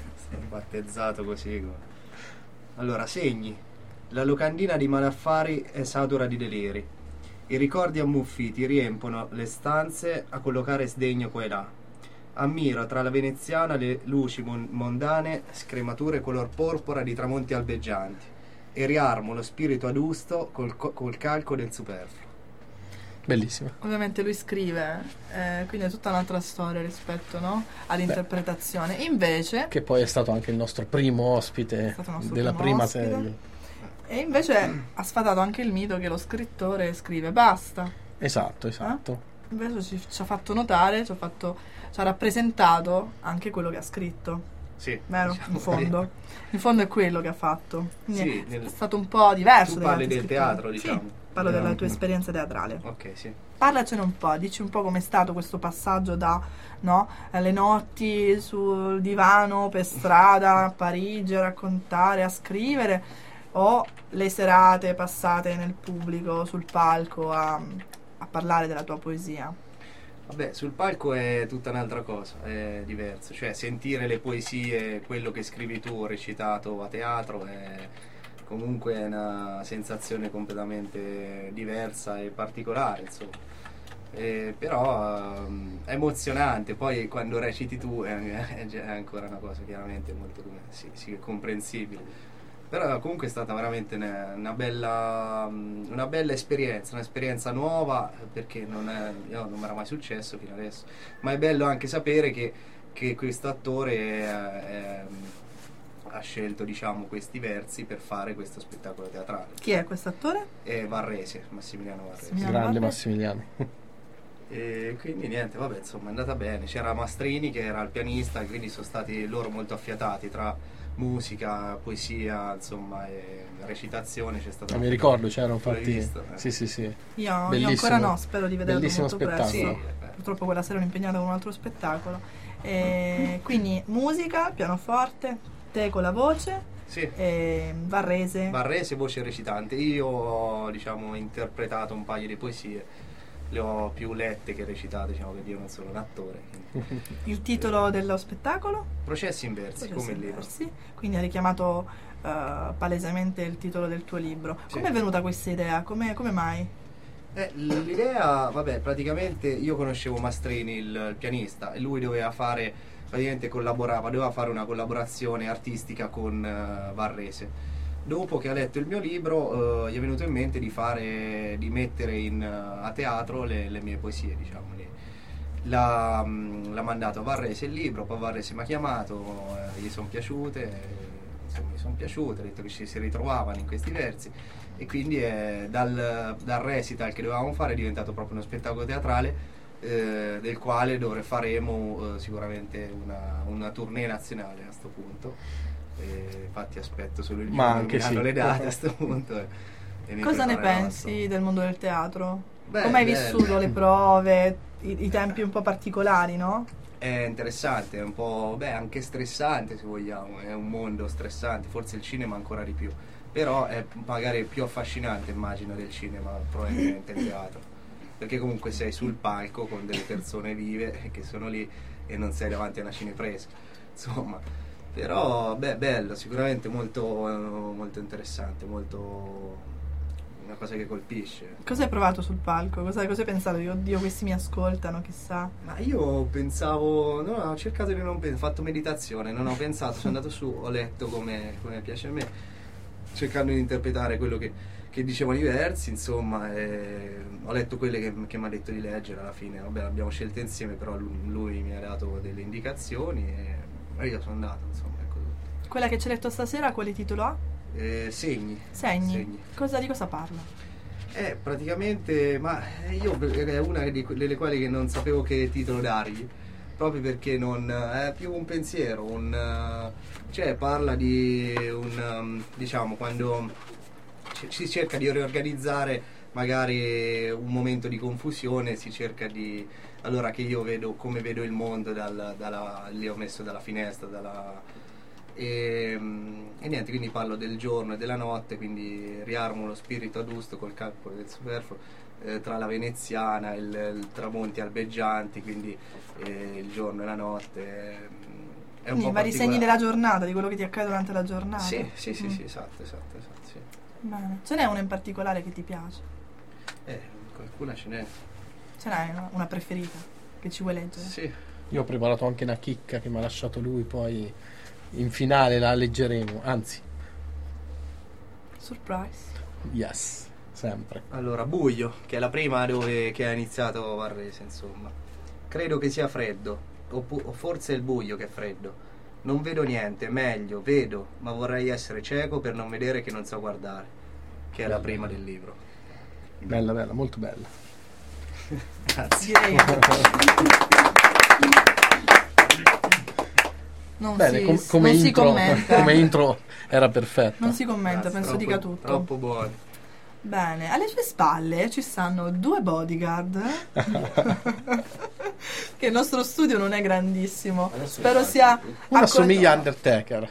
Speaker 6: battezzato così. co- Allora, Segni. La locandina di malaffari è satura di deliri. I ricordi ammuffiti riempono le stanze a collocare sdegno qua e là. Ammiro tra la veneziana le luci mon- mondane, scremature color porpora di tramonti albeggianti, e riarmo lo spirito adusto col, co- col calco del superfluo.
Speaker 8: Bellissima.
Speaker 1: Ovviamente lui scrive, eh, quindi è tutta un'altra storia rispetto, no, all'interpretazione. Invece,
Speaker 8: Che poi è stato anche il nostro primo ospite
Speaker 1: È stato il nostro
Speaker 8: della
Speaker 1: primo
Speaker 8: prima
Speaker 1: ospite.
Speaker 8: serie.
Speaker 1: e invece ha sfatato anche il mito che lo scrittore scrive basta.
Speaker 8: Esatto, esatto.
Speaker 1: Invece ci, ci ha fatto notare, ci ha, fatto, ci ha rappresentato anche quello che ha scritto.
Speaker 6: Sì,
Speaker 1: Vero?
Speaker 6: diciamo
Speaker 1: In fondo. In fondo è quello che ha fatto. Quindi
Speaker 6: Sì,
Speaker 1: è
Speaker 6: nel-
Speaker 1: stato un po' diverso.
Speaker 6: Tu
Speaker 1: dagli
Speaker 6: parli
Speaker 1: altri
Speaker 6: del
Speaker 1: scrittori.
Speaker 6: teatro, diciamo.
Speaker 1: Sì, parlo della
Speaker 6: Mm.
Speaker 1: tua esperienza teatrale.
Speaker 6: Ok, sì.
Speaker 1: Parlacene un po', dici un po' com'è stato questo passaggio da, no, le notti sul divano per strada a Parigi a raccontare, a scrivere, o le serate passate nel pubblico, sul palco a, a parlare della tua poesia.
Speaker 6: Vabbè, sul palco è tutta un'altra cosa, è diverso, cioè sentire le poesie, quello che scrivi tu recitato a teatro è comunque una sensazione completamente diversa e particolare, insomma. Eh, però ehm, è emozionante, poi quando reciti tu è, è, è ancora una cosa chiaramente molto sì, sì, comprensibile. Però comunque è stata veramente una, una bella una bella esperienza, un'esperienza nuova, perché non, è, io non mi era mai successo fino adesso, ma è bello anche sapere che, che questo attore è- è- ha scelto, diciamo, questi versi per fare questo spettacolo teatrale.
Speaker 1: Chi è questo attore?
Speaker 6: È Varrese, Massimiliano Varrese.
Speaker 1: Massimiliano.
Speaker 8: Grande
Speaker 1: vabbè.
Speaker 8: Massimiliano.
Speaker 6: E quindi niente, vabbè, insomma, è andata bene. C'era Mastrini che era il pianista, e quindi sono stati loro molto affiatati tra musica, poesia, insomma, e recitazione. C'è stata
Speaker 8: Ah, mi
Speaker 6: una-
Speaker 8: ricordo, c'erano
Speaker 6: Tu l'hai
Speaker 8: infatti.
Speaker 6: visto, eh?
Speaker 8: Sì, sì, sì.
Speaker 1: Io, io
Speaker 8: Bellissimo.
Speaker 1: ancora no, spero di vederlo
Speaker 8: Bellissimo
Speaker 1: molto presto.
Speaker 8: spettacolo.
Speaker 6: Sì, eh,
Speaker 1: Purtroppo quella sera ero impegnata con un altro spettacolo. E quindi musica, pianoforte, te con la voce,
Speaker 6: sì.
Speaker 1: e Varrese.
Speaker 6: Varrese, voce recitante. Io ho, diciamo, interpretato un paio di poesie, le ho più lette che recitate, diciamo, perché io non sono un attore. quindi.
Speaker 1: Il titolo dello spettacolo?
Speaker 6: Processi inversi,
Speaker 1: Processi
Speaker 6: come il libro.
Speaker 1: inversi. Quindi ha richiamato eh, palesemente il titolo del tuo libro.
Speaker 6: Sì.
Speaker 1: Come è venuta questa idea? Come, come mai?
Speaker 6: Eh, l'idea, vabbè, praticamente io conoscevo Mastrini, il, il pianista, e lui doveva fare, praticamente collaborava, doveva fare una collaborazione artistica con eh, Varrese. Dopo che ha letto il mio libro, eh, gli è venuto in mente di fare, di mettere in, eh, a teatro le, le mie poesie, diciamo. le- L'ha, mh, l'ha mandato a Varrese il libro, poi Varrese mi ha chiamato, eh, gli sono piaciute, eh, insomma, mi sono piaciute, ha detto che ci si ritrovavano in questi versi, e quindi è, dal, dal recital che dovevamo fare è diventato proprio uno spettacolo teatrale, eh, del quale dove faremo eh, sicuramente una, una tournée nazionale a sto punto. E infatti aspetto solo il
Speaker 8: Ma
Speaker 6: giorno
Speaker 8: anche
Speaker 6: che hanno
Speaker 8: sì.
Speaker 6: le date a sto punto. e- e mi
Speaker 1: Cosa ne
Speaker 6: preparerò,
Speaker 1: pensi
Speaker 6: insomma.
Speaker 1: del mondo del teatro?
Speaker 6: Beh,
Speaker 1: Come hai
Speaker 6: bello.
Speaker 1: vissuto le prove, i, i tempi un po' particolari, no?
Speaker 6: È interessante, è un po', beh, anche stressante se vogliamo, è un mondo stressante, forse il cinema ancora di più, però è magari più affascinante immagino del cinema, probabilmente il teatro, perché comunque sei sul palco con delle persone vive che sono lì e non sei davanti a una cinepresa, insomma, però beh, bello, sicuramente molto, molto interessante, molto una cosa che colpisce.
Speaker 1: Cosa hai provato sul palco? Cosa, cosa hai pensato? Io, oddio, questi mi ascoltano, chissà.
Speaker 6: Ma io pensavo, no, ho cercato di non pensare, ho fatto meditazione, non ho pensato, sono andato su, ho letto come, come piace a me, cercando di interpretare quello che, che dicevano i versi, insomma, e ho letto quelle che, che mi ha detto di leggere alla fine, vabbè, l'abbiamo scelte insieme, però lui, lui mi ha dato delle indicazioni e, e io sono andato, insomma, ecco tutto.
Speaker 1: Quella che ci hai letto stasera, quale titolo ha?
Speaker 6: Eh, segni.
Speaker 1: Segni.
Speaker 6: Segni.
Speaker 1: Cosa, di cosa parla?
Speaker 6: Eh, praticamente, ma io è una di que- delle quali che non sapevo che titolo dargli, proprio perché non è più un pensiero, un eh, cioè parla di un um, diciamo quando ci- si cerca di riorganizzare magari un momento di confusione, si cerca di allora che io vedo come vedo il mondo dal, dalla, lì ho messo dalla finestra, dalla E, e niente, quindi parlo del giorno e della notte, quindi riarmo lo spirito adusto col calcolo del superfluo, eh, tra la veneziana, il, il tramonti albeggianti, quindi eh, il giorno e la notte. eh, È un
Speaker 1: Quindi
Speaker 6: po'
Speaker 1: i vari segni
Speaker 6: particolare.
Speaker 1: della giornata, di quello che ti accade durante la giornata.
Speaker 6: Sì, sì, sì,
Speaker 1: Mm.
Speaker 6: sì, esatto, esatto, esatto, sì.
Speaker 1: Bene. Ce n'è una in particolare che ti piace?
Speaker 6: Eh, qualcuna ce n'è.
Speaker 1: Ce n'hai una, una preferita che ci vuoi leggere?
Speaker 6: Sì.
Speaker 8: Io ho preparato anche una chicca che mi ha lasciato lui, poi in finale la leggeremo. Anzi,
Speaker 1: Surprise.
Speaker 8: yes, sempre.
Speaker 6: Allora, buio, che è la prima dove che ha iniziato Varese, insomma. Credo che sia freddo, oppu- o forse è il buio che è freddo. Non vedo niente, meglio, vedo, ma vorrei essere cieco per non vedere che non so guardare. Che è la prima del libro.
Speaker 8: Bella, bella, molto bella.
Speaker 6: Grazie.
Speaker 1: Direi non
Speaker 8: Bene,
Speaker 1: si,
Speaker 8: com- come,
Speaker 1: non si
Speaker 8: intro,
Speaker 1: commenta.
Speaker 8: come intro era perfetta.
Speaker 1: Non si commenta,
Speaker 6: Grazie,
Speaker 1: penso
Speaker 6: troppo-
Speaker 1: dica tutto.
Speaker 6: Troppo buono.
Speaker 1: Bene, alle sue spalle ci stanno due bodyguard. Che il nostro studio non è grandissimo. Spero sia
Speaker 8: Una
Speaker 1: accol-
Speaker 8: somiglia a Undertaker.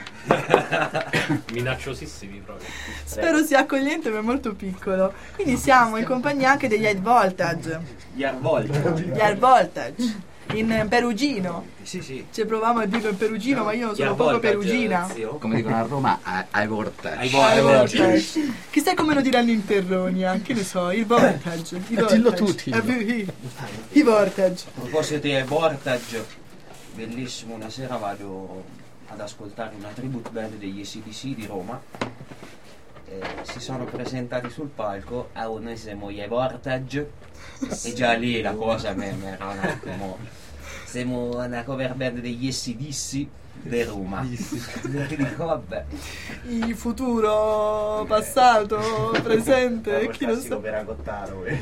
Speaker 4: Minacciosissimi proprio.
Speaker 1: Spero sia accogliente, ma è molto piccolo. Quindi siamo in compagnia anche degli High Voltage.
Speaker 10: Gli Arvolti.
Speaker 1: Gli High Voltage. In perugino.
Speaker 10: Sì, sì.
Speaker 1: Ci provavamo a dirlo in perugino, ma io
Speaker 10: Gli
Speaker 1: sono poco
Speaker 10: Arvoltage,
Speaker 1: perugina.
Speaker 10: zio.
Speaker 11: Come dicono a Roma, ai, ai vortex.
Speaker 10: Ai
Speaker 1: High
Speaker 10: Voltage.
Speaker 1: Voltage. Chissà come lo diranno in Terronia, che ne so, il Voltage. I
Speaker 8: Dillo
Speaker 1: Voltage.
Speaker 8: tu, dillo.
Speaker 1: Eh, i- I Voltage.
Speaker 10: A proposito di Vortage, bellissimo, una sera vado ad ascoltare una tribute band degli A C D C di Roma. Eh, si sono presentati sul palco, ah, noi siamo gli Vortage, e già lì la cosa mi mi era un attimo. Siamo una cover band degli A C D C di Roma. Dico, vabbè.
Speaker 1: Il futuro, passato, presente, chi lo sa.
Speaker 10: per Agottaro.
Speaker 1: E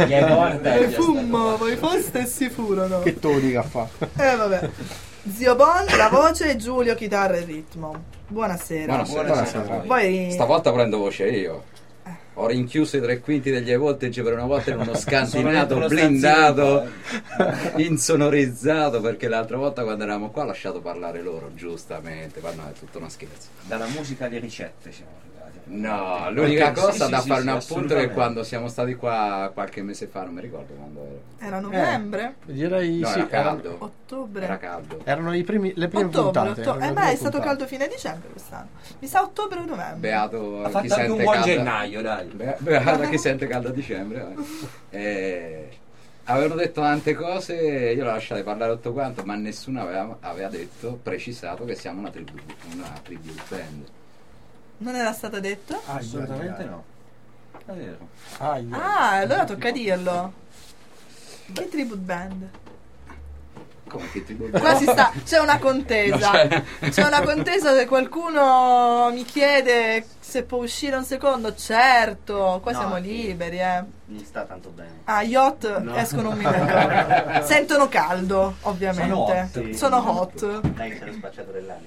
Speaker 1: fummo, poi foste e si furono.
Speaker 8: Che tonica fa?
Speaker 1: Eh vabbè. Zio Bon, la voce, Giulio, chitarra e ritmo. Buonasera.
Speaker 11: Buonasera.
Speaker 8: Buonasera.
Speaker 1: Poi
Speaker 11: Stavolta prendo voce io. Ho rinchiuso i tre quinti degli High Voltage per una volta in uno scantinato,
Speaker 10: dentro lo
Speaker 11: blindato, insonorizzato, perché l'altra volta quando eravamo qua ho lasciato parlare loro, giustamente, ma no, è tutto uno scherzo.
Speaker 10: Dalla musica di ricette siamo arrivati.
Speaker 11: No, l'unica cosa
Speaker 10: Sì,
Speaker 11: da
Speaker 10: sì,
Speaker 11: fare
Speaker 10: sì,
Speaker 11: un
Speaker 10: sì,
Speaker 11: appunto è che
Speaker 10: assolutamente.
Speaker 11: quando siamo stati qua qualche mese fa, non mi ricordo quando era.
Speaker 1: era novembre,
Speaker 8: Direi
Speaker 11: No,
Speaker 8: sì,
Speaker 11: era
Speaker 8: erano,
Speaker 11: caldo.
Speaker 1: ottobre.
Speaker 11: Era caldo.
Speaker 8: erano i primi, le prime
Speaker 1: Ottobre,
Speaker 8: puntate.
Speaker 1: ottobre.
Speaker 8: erano
Speaker 1: Eh
Speaker 8: le
Speaker 1: beh,
Speaker 8: prime
Speaker 1: è stato
Speaker 8: puntate.
Speaker 1: caldo fine dicembre quest'anno. Mi sa ottobre o novembre.
Speaker 11: Beato
Speaker 10: Ha
Speaker 11: chi
Speaker 10: fatto anche
Speaker 11: sente
Speaker 10: un buon
Speaker 11: caldo.
Speaker 10: gennaio, dai.
Speaker 11: Be- beato chi sente caldo a dicembre. eh. Eh, avevano detto tante cose, io l'ho lasciato parlare tutto quanto, ma nessuno aveva, aveva detto, precisato che siamo una tribù, una tribute band.
Speaker 1: Non era stato detto?
Speaker 10: Assolutamente no. È vero.
Speaker 8: Ah, yeah.
Speaker 1: Ah, allora tocca dirlo. Che tribute band?
Speaker 11: Come che tribute band?
Speaker 1: Qua si sta, c'è una contesa.
Speaker 11: No, cioè-
Speaker 1: C'è una contesa se qualcuno mi chiede se può uscire un secondo, certo, qua
Speaker 5: No,
Speaker 1: siamo
Speaker 5: sì.
Speaker 1: liberi, eh.
Speaker 5: Non sta tanto bene.
Speaker 1: Ah, yacht
Speaker 5: No.
Speaker 1: escono un minuto. Sentono caldo, ovviamente.
Speaker 5: Sono hot, sì.
Speaker 1: Sono hot.
Speaker 5: Dai che c'è lo spacciato dell'anno.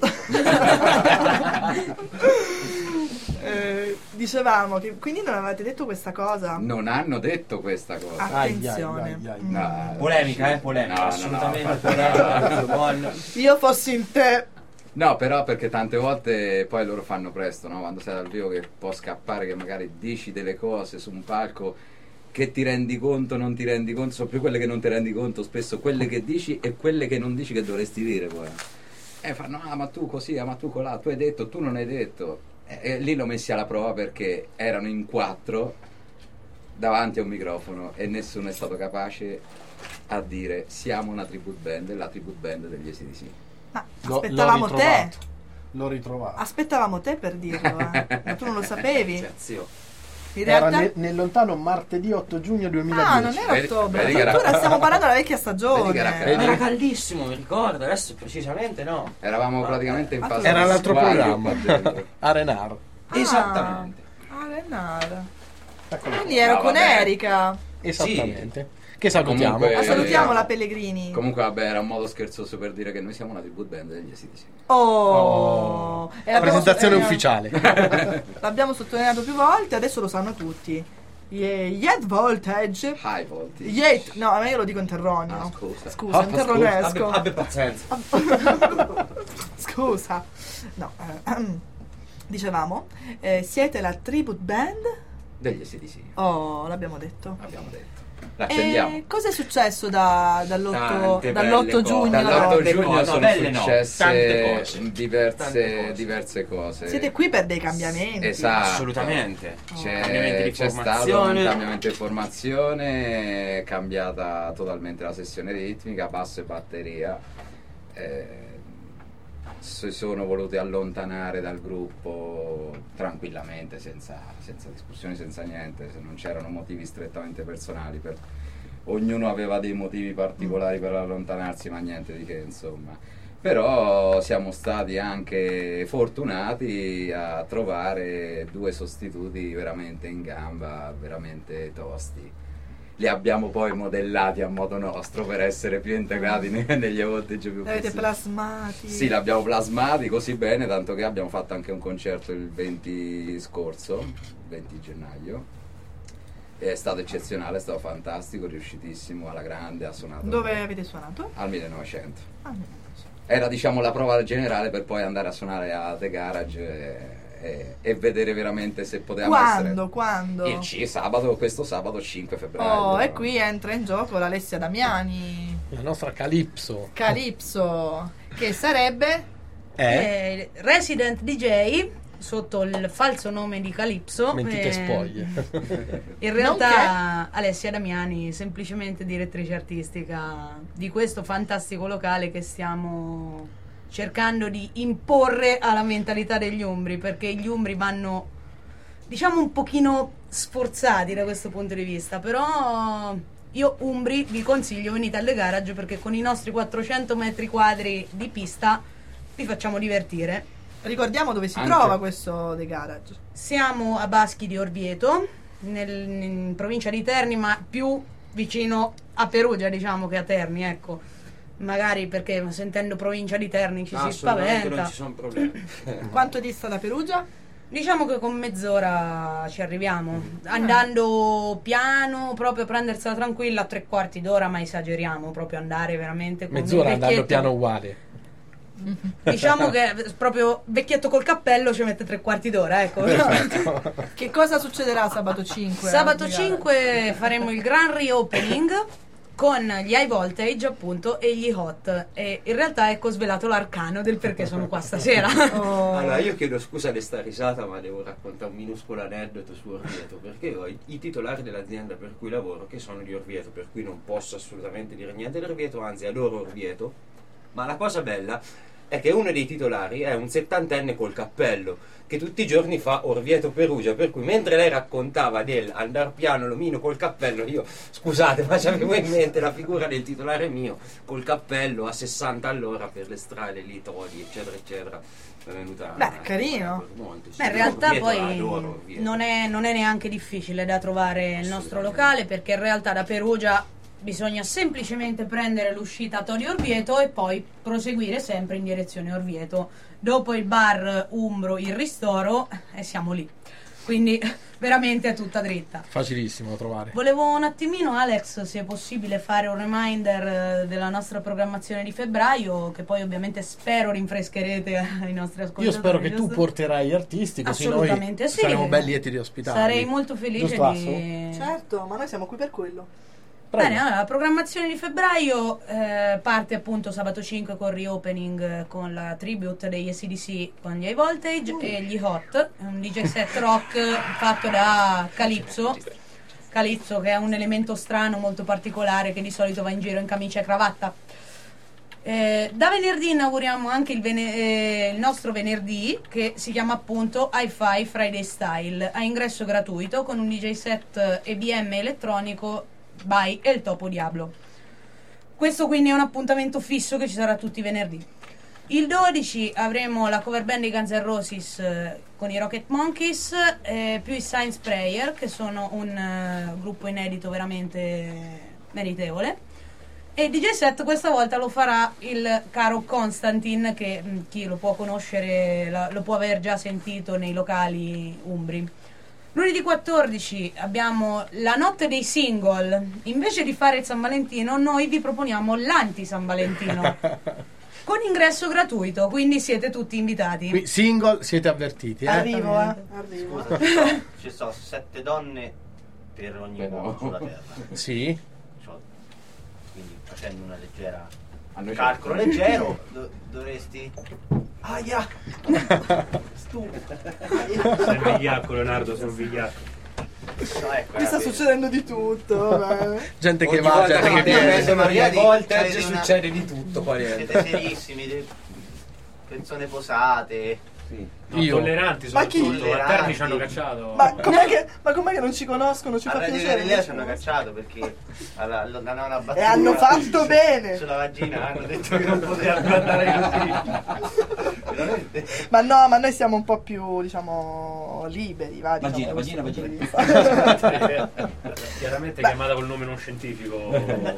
Speaker 1: Eh, dicevamo che quindi non avevate detto questa cosa.
Speaker 11: Non hanno detto questa cosa.
Speaker 1: Attenzione.
Speaker 8: Ai, ai, ai, ai.
Speaker 1: Mm.
Speaker 11: No,
Speaker 10: Polemica, eh, polemica,
Speaker 11: No, no, no,
Speaker 10: assolutamente
Speaker 11: no,
Speaker 10: polemica. Buon-
Speaker 1: Io fossi in te.
Speaker 11: No, però perché tante volte poi loro fanno presto, no? Quando sei dal vivo che può scappare che magari dici delle cose su un palco che ti rendi conto, non ti rendi conto, sono più quelle che non ti rendi conto, spesso quelle che dici e quelle che non dici che dovresti dire poi. E fanno, ah ma tu così, ah ma tu colà, tu hai detto, tu non hai detto. E, e lì l'ho messi alla prova perché erano in quattro davanti a un microfono e nessuno è stato capace a dire siamo una tribute band, la tribute band degli A C D C.
Speaker 1: Ma
Speaker 8: L'ho-
Speaker 1: aspettavamo
Speaker 8: l'ho
Speaker 1: te.
Speaker 8: ritrovato. L'ho ritrovato.
Speaker 1: Aspettavamo te per dirlo, eh. Ma tu non lo sapevi?
Speaker 10: Cioè, zio.
Speaker 1: In
Speaker 8: Era
Speaker 1: realtà
Speaker 8: ne- nel lontano martedì otto giugno duemiladieci.
Speaker 1: Ah, non era
Speaker 11: Vedi-
Speaker 1: ottobre.
Speaker 11: vedi che era-
Speaker 1: Addirittura stiamo parlando della vecchia
Speaker 11: Vedi che
Speaker 1: stagione.
Speaker 11: era
Speaker 10: Ma era caldissimo, mi ricordo, adesso precisamente no.
Speaker 11: Eravamo praticamente in
Speaker 1: Ah,
Speaker 11: fase
Speaker 8: Era
Speaker 11: di
Speaker 8: l'altro
Speaker 11: squaglio
Speaker 8: programma.
Speaker 11: qua dentro.
Speaker 8: Arenar.
Speaker 1: Ah.
Speaker 10: Esattamente.
Speaker 1: Ah, Renata.
Speaker 8: Eccolo.
Speaker 1: Quindi ero
Speaker 11: No,
Speaker 1: con
Speaker 11: vabbè.
Speaker 1: Erika.
Speaker 8: Esattamente. Che salutiamo.
Speaker 11: Comunque-
Speaker 1: Ah, salutiamo
Speaker 11: Eh,
Speaker 1: la Pellegrini.
Speaker 11: Comunque vabbè era un modo scherzoso per dire che noi siamo una tribute band degli A C D C.
Speaker 1: Oh, E l'abbiamo
Speaker 8: Presentazione
Speaker 1: so- eh,
Speaker 8: ufficiale.
Speaker 1: L'abbiamo sottolineato più volte, adesso lo sanno tutti. Ye- Yet Voltage.
Speaker 11: High voltage.
Speaker 1: Yet, no, ma io lo dico in terronio.
Speaker 11: Ah, scusa.
Speaker 1: Scusa,
Speaker 8: Ah,
Speaker 1: in
Speaker 8: scusa.
Speaker 1: terronesco.
Speaker 10: Abbia, abbia pazienza.
Speaker 1: Scusa. No, eh, dicevamo, eh, siete la tribute band?
Speaker 11: Degli A C D C.
Speaker 1: Oh, l'abbiamo detto.
Speaker 11: Abbiamo detto. L'accendiamo.
Speaker 1: E cosa è successo da- dall'otto,
Speaker 10: Tante
Speaker 1: dall'otto
Speaker 10: belle
Speaker 1: giugno?
Speaker 10: cose.
Speaker 11: Dall'otto
Speaker 10: Tante
Speaker 11: giugno
Speaker 10: cose,
Speaker 11: sono
Speaker 10: belle no,
Speaker 11: successe
Speaker 10: tante cose.
Speaker 11: diverse,
Speaker 10: Tante cose.
Speaker 11: diverse cose.
Speaker 1: Siete qui per dei cambiamenti.
Speaker 11: Esatto.
Speaker 10: Assolutamente.
Speaker 11: C'è,
Speaker 10: Cambiamenti di
Speaker 11: c'è stato
Speaker 10: formazione.
Speaker 11: un cambiamento di formazione, è cambiata totalmente la sessione ritmica, basso e batteria. Eh, si sono voluti allontanare dal gruppo tranquillamente, senza, senza discussioni, senza niente, se non c'erano motivi strettamente personali. Per, ognuno aveva dei motivi particolari per allontanarsi, ma niente di che, insomma. Però siamo stati anche fortunati a trovare due sostituti veramente in gamba, veramente tosti. Li abbiamo poi modellati a modo nostro per essere più integrati ne- negli volteggi più
Speaker 1: L'avete
Speaker 11: possibili.
Speaker 1: plasmati.
Speaker 11: Sì, l'abbiamo plasmati così bene, tanto che abbiamo fatto anche un concerto il venti scorso, il venti gennaio. È stato eccezionale, è stato fantastico, riuscitissimo, alla grande, ha suonato
Speaker 1: Dove avete suonato?
Speaker 11: al millenovecento.
Speaker 1: Ah, no.
Speaker 11: Era diciamo la prova generale per poi andare a suonare a The Garage e, e- e vedere veramente se potevamo
Speaker 1: Quando?
Speaker 11: essere
Speaker 1: Quando?
Speaker 11: il C, sabato, questo sabato cinque febbraio.
Speaker 1: Oh, e qui entra in gioco l'Alessia Damiani,
Speaker 8: La nostra Calypso.
Speaker 1: Calypso, che sarebbe
Speaker 8: È
Speaker 3: Eh, Resident D J sotto il falso nome di Calypso.
Speaker 8: mentite
Speaker 3: eh,
Speaker 8: spoglie.
Speaker 3: In realtà Alessia Damiani, semplicemente direttrice artistica di questo fantastico locale che stiamo cercando di imporre alla mentalità degli umbri, perché gli umbri vanno, diciamo, un pochino sforzati da questo punto di vista, però io umbri vi consiglio venite alle Garage, perché con i nostri quattrocento metri quadri di pista vi facciamo divertire.
Speaker 1: Ricordiamo dove si
Speaker 11: Anche-
Speaker 1: trova questo The Garage.
Speaker 3: Siamo a Baschi di Orvieto, nel- in provincia di Terni, ma più vicino a Perugia, diciamo, che a Terni, ecco. Magari perché sentendo provincia di Terni ci si
Speaker 10: Assolutamente
Speaker 3: spaventa.
Speaker 10: non ci sono problemi.
Speaker 1: Quanto dista da Perugia?
Speaker 3: Diciamo che con mezz'ora ci arriviamo, andando piano, proprio a prendersela tranquilla, a tre quarti d'ora, ma esageriamo, proprio andare veramente con
Speaker 8: Mezz'ora
Speaker 3: il
Speaker 8: andando
Speaker 3: vecchietto.
Speaker 8: piano uguale.
Speaker 3: Diciamo che proprio vecchietto col cappello ci mette tre quarti d'ora, ecco.
Speaker 1: Che cosa succederà sabato cinque?
Speaker 3: Sabato
Speaker 1: al The Garage?
Speaker 3: cinque faremo il gran reopening con gli high voltage, appunto, e gli hot. E in realtà ecco svelato l'arcano del perché sono qua stasera.
Speaker 1: Oh.
Speaker 10: Allora, io chiedo scusa di sta risata, ma devo raccontare un minuscolo aneddoto su Orvieto, perché ho i, i titolari dell'azienda per cui lavoro che sono di Orvieto, per cui non posso assolutamente dire niente di Orvieto, anzi adoro Orvieto. Ma la cosa bella è che uno dei titolari è un settantenne col cappello che tutti i giorni fa Orvieto Perugia, per cui mentre lei raccontava del andar piano l'omino col cappello, io scusate ma c'avevo in mente la figura del titolare mio col cappello a sessanta all'ora per le strade lì, Todi eccetera eccetera. È venuta
Speaker 1: Beh, carino.
Speaker 10: molto, sì.
Speaker 3: Beh, in realtà
Speaker 10: Orvieto
Speaker 3: poi
Speaker 10: la adoro, Orvieto.
Speaker 3: non è, non è neanche difficile da trovare il nostro locale, perché in realtà da Perugia bisogna semplicemente prendere l'uscita Todi Orvieto e poi proseguire sempre in direzione Orvieto. Dopo il bar Umbro, il ristoro, e siamo lì. Quindi veramente è tutta dritta.
Speaker 8: Facilissimo da trovare.
Speaker 3: Volevo un attimino, Alex, se è possibile, fare un reminder eh, della nostra programmazione di febbraio, che poi ovviamente spero rinfrescherete ai nostri ascoltatori.
Speaker 8: Io spero che tu
Speaker 3: giusto?
Speaker 8: porterai artisti, così noi
Speaker 3: Assolutamente sì.
Speaker 8: saremo ben lieti di ospitarli.
Speaker 3: Sarei molto felice
Speaker 8: Giusto,
Speaker 3: di...
Speaker 1: Certo, ma noi siamo qui per quello.
Speaker 8: Prego.
Speaker 3: Bene, allora la programmazione di febbraio eh, parte appunto sabato cinque con reopening eh, con la tribute degli A C D C con gli High Voltage
Speaker 1: Mm.
Speaker 3: e gli Hot, un D J set rock fatto da Calypso. Calypso, che è un elemento strano, molto particolare, che di solito va in giro in camicia e cravatta. Eh, da venerdì inauguriamo anche il, vene- eh, il nostro venerdì, che si chiama appunto Hi-Fi Friday Style, a ingresso gratuito con un D J set E B M elettronico by El Topo Diablo. Questo quindi è un appuntamento fisso che ci sarà tutti i venerdì. Il dodici avremo la cover band di Guns N' Roses eh, con i Rocket Monkeys, eh, più i Science Prayer, che sono un eh, gruppo inedito veramente meritevole. E il D J set questa volta lo farà il caro Constantin, che mh, chi lo può conoscere la- lo può aver già sentito nei locali umbri. Lunedì quattordici abbiamo la notte dei single. Invece di fare il San Valentino, noi vi proponiamo l'anti-San Valentino con ingresso gratuito, quindi siete tutti invitati.
Speaker 8: Qui, single, siete avvertiti, eh?
Speaker 1: Arrivo, eh. Arrivo.
Speaker 5: Scusa, ci sono, ci sono sette donne per ogni
Speaker 11: Però-
Speaker 5: uomo sulla terra.
Speaker 8: Sì.
Speaker 5: Cioè, quindi facendo una leggera
Speaker 11: A noi
Speaker 5: calcolo
Speaker 11: c'è-
Speaker 5: leggero do- dovresti aia stupido.
Speaker 4: Sei un vigliacco, Leonardo, sei un vigliacco.
Speaker 5: No, ecco,
Speaker 1: Mi sta
Speaker 5: eh,
Speaker 1: succedendo di tutto. vabbè.
Speaker 8: Gente che
Speaker 10: Ogni
Speaker 8: va,
Speaker 10: volta
Speaker 8: gente
Speaker 10: che
Speaker 8: che
Speaker 10: viene
Speaker 8: viene.
Speaker 10: Maria
Speaker 5: Maria
Speaker 10: di
Speaker 5: di-
Speaker 10: volta
Speaker 5: siete una-
Speaker 10: succede di tutto qua dentro.
Speaker 5: siete serissimi, de- persone posate.
Speaker 10: Sì.
Speaker 4: No,
Speaker 8: Io-
Speaker 4: tolleranti
Speaker 1: Ma chi?
Speaker 4: soprattutto. A Terni
Speaker 5: Tolleranti.
Speaker 4: ci hanno cacciato.
Speaker 1: Ma com'è che, ma com'è che non ci conoscono? Ci
Speaker 5: A
Speaker 1: fa
Speaker 5: Radio
Speaker 1: piacere.
Speaker 5: Galilea ci hanno cacciato perché alla, alla, alla, alla battuta
Speaker 1: E hanno fatto bene.
Speaker 5: sulla vagina hanno detto che non poteva più andare così. Veramente.
Speaker 1: Ma no, ma noi siamo un po' più, diciamo, liberi. Va, diciamo,
Speaker 10: Vagina,
Speaker 1: da
Speaker 10: vagina,
Speaker 1: questo punto
Speaker 10: vagina.
Speaker 1: di vista.
Speaker 4: Chiaramente chiamata col nome non scientifico.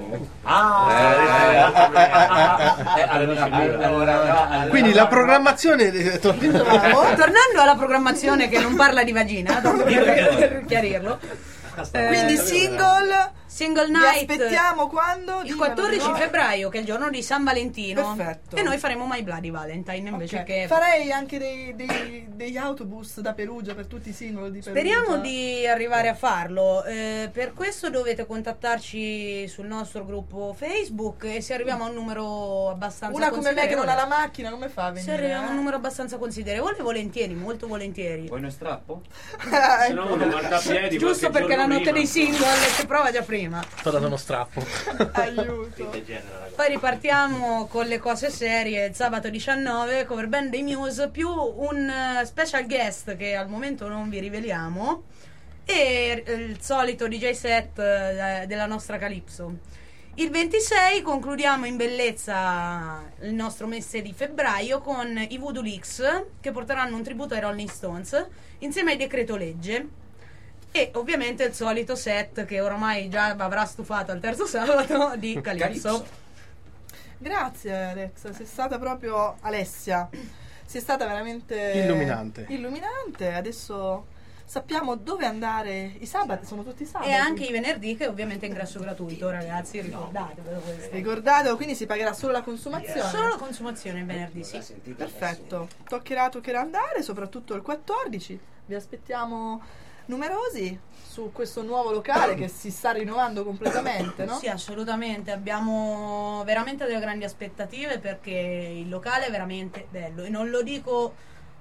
Speaker 10: Ah,
Speaker 4: Eh, allora, allora,
Speaker 8: Quindi la programmazione eh, torniamo-
Speaker 3: Tornando alla programmazione che non parla di vagina, tanto per, per chiarirlo. Eh,
Speaker 1: Quindi single,
Speaker 3: Single
Speaker 1: vi
Speaker 3: night
Speaker 1: aspettiamo quando?
Speaker 3: il
Speaker 1: Dimmelo
Speaker 3: quattordici
Speaker 1: di nuovo.
Speaker 3: febbraio, che è il giorno di San Valentino.
Speaker 1: Perfetto.
Speaker 3: E noi faremo My Bloody Valentine invece
Speaker 1: Ok.
Speaker 3: che...
Speaker 1: Farei anche dei, dei- degli autobus da Perugia per tutti i singoli di Perugia.
Speaker 3: Speriamo di arrivare a farlo. Eh, per questo dovete contattarci sul nostro gruppo Facebook, e se arriviamo a un numero abbastanza
Speaker 1: Una come me che non ha
Speaker 3: considerevole-
Speaker 1: la macchina, come fa a venire?
Speaker 3: se arriviamo a un
Speaker 1: eh?
Speaker 3: numero abbastanza considerevole, volentieri, molto volentieri.
Speaker 10: vuoi uno strappo?
Speaker 4: se no uno marcapiedi
Speaker 3: Giusto
Speaker 4: qualche
Speaker 3: perché la
Speaker 4: giorno
Speaker 3: notte
Speaker 4: prima.
Speaker 3: dei single si prova già prima.
Speaker 8: Sto dando uno strappo.
Speaker 1: Aiuto.
Speaker 5: Degenera la cosa.
Speaker 3: Poi ripartiamo con le cose serie il sabato diciannove, cover band dei Muse, più un eh, special guest che al momento non vi riveliamo, e eh, il solito D J set eh, della nostra Calypso. Il ventisei concludiamo in bellezza il nostro mese di febbraio con i Voodoo Leaks, che porteranno un tributo ai Rolling Stones insieme ai Decreto Legge. E ovviamente il solito set che ormai già avrà stufato al terzo sabato di Calypso.
Speaker 10: Calypso.
Speaker 1: Grazie Alex, sei stata proprio Alessia. Sei stata veramente
Speaker 8: Illuminante.
Speaker 1: Illuminante. Adesso sappiamo dove andare i sabati, sono tutti sabati.
Speaker 3: E anche i venerdì, che ovviamente è ingresso gratuito, ragazzi, ricordatevelo questo.
Speaker 1: Ricordatelo, quindi si pagherà solo la consumazione.
Speaker 3: Solo consumazione il venerdì, sì.
Speaker 1: Perfetto. Toccherà toccherà andare, soprattutto il quattordici. Vi aspettiamo numerosi su questo nuovo locale che si sta rinnovando completamente, no?
Speaker 3: Sì, assolutamente, abbiamo veramente delle grandi aspettative, perché il locale è veramente bello, e non lo dico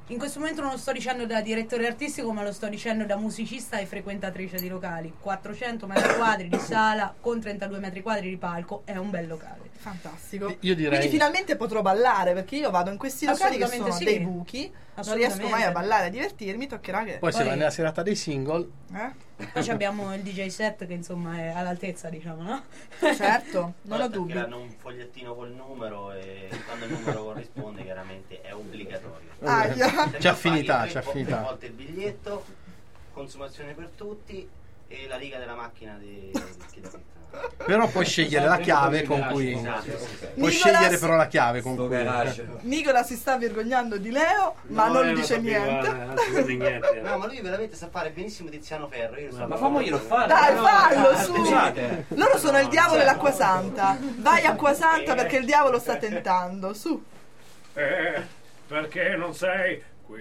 Speaker 3: in questo momento non lo sto dicendo da direttore artistico, ma lo sto dicendo da musicista e frequentatrice di locali. quattrocento metri quadri di sala con trentadue metri quadri di palco, è un bel locale.
Speaker 1: Fantastico.
Speaker 8: Io direi-
Speaker 1: Quindi finalmente potrò ballare, perché io vado in questi locali che sono
Speaker 3: Assolutamente sì.
Speaker 1: dei buchi, non
Speaker 3: Assolutamente.
Speaker 1: riesco mai a ballare, a divertirmi, toccherà che...
Speaker 8: Poi, se va nella serata dei single,
Speaker 1: Eh?
Speaker 3: Poi abbiamo il D J set che insomma è all'altezza, diciamo, no?
Speaker 1: Certo, non ho dubbi.
Speaker 5: Hanno un fogliettino col numero e quando il numero corrisponde chiaramente è obbligatorio.
Speaker 1: Aia.
Speaker 5: Se
Speaker 8: C'è
Speaker 5: no
Speaker 8: affinità,
Speaker 5: paghi
Speaker 8: c'è
Speaker 5: tre
Speaker 8: affinità.
Speaker 5: volte il biglietto, consumazione per tutti e la riga della macchina di chitarrista.
Speaker 8: però puoi scegliere la chiave con cui
Speaker 5: Esatto.
Speaker 8: puoi
Speaker 1: Nicolas-
Speaker 8: scegliere però la chiave con
Speaker 7: Sto
Speaker 8: cui
Speaker 7: garage.
Speaker 1: Nicola si sta vergognando di Leo, ma
Speaker 4: No,
Speaker 1: non
Speaker 4: eh,
Speaker 1: dice
Speaker 4: ma
Speaker 1: niente.
Speaker 4: capiva, anzi, non è niente.
Speaker 5: No, ma lui veramente sa fare benissimo Tiziano Ferro. Io lo so.
Speaker 7: Ma famoglielo fare.
Speaker 1: Dai,
Speaker 7: no?
Speaker 1: fallo,
Speaker 7: Ah,
Speaker 1: su.
Speaker 7: scusate.
Speaker 1: Loro sono il diavolo e l'acqua santa. Vai acqua santa
Speaker 5: Eh.
Speaker 1: perché il diavolo sta tentando, su.
Speaker 4: Eh, perché non sei qui?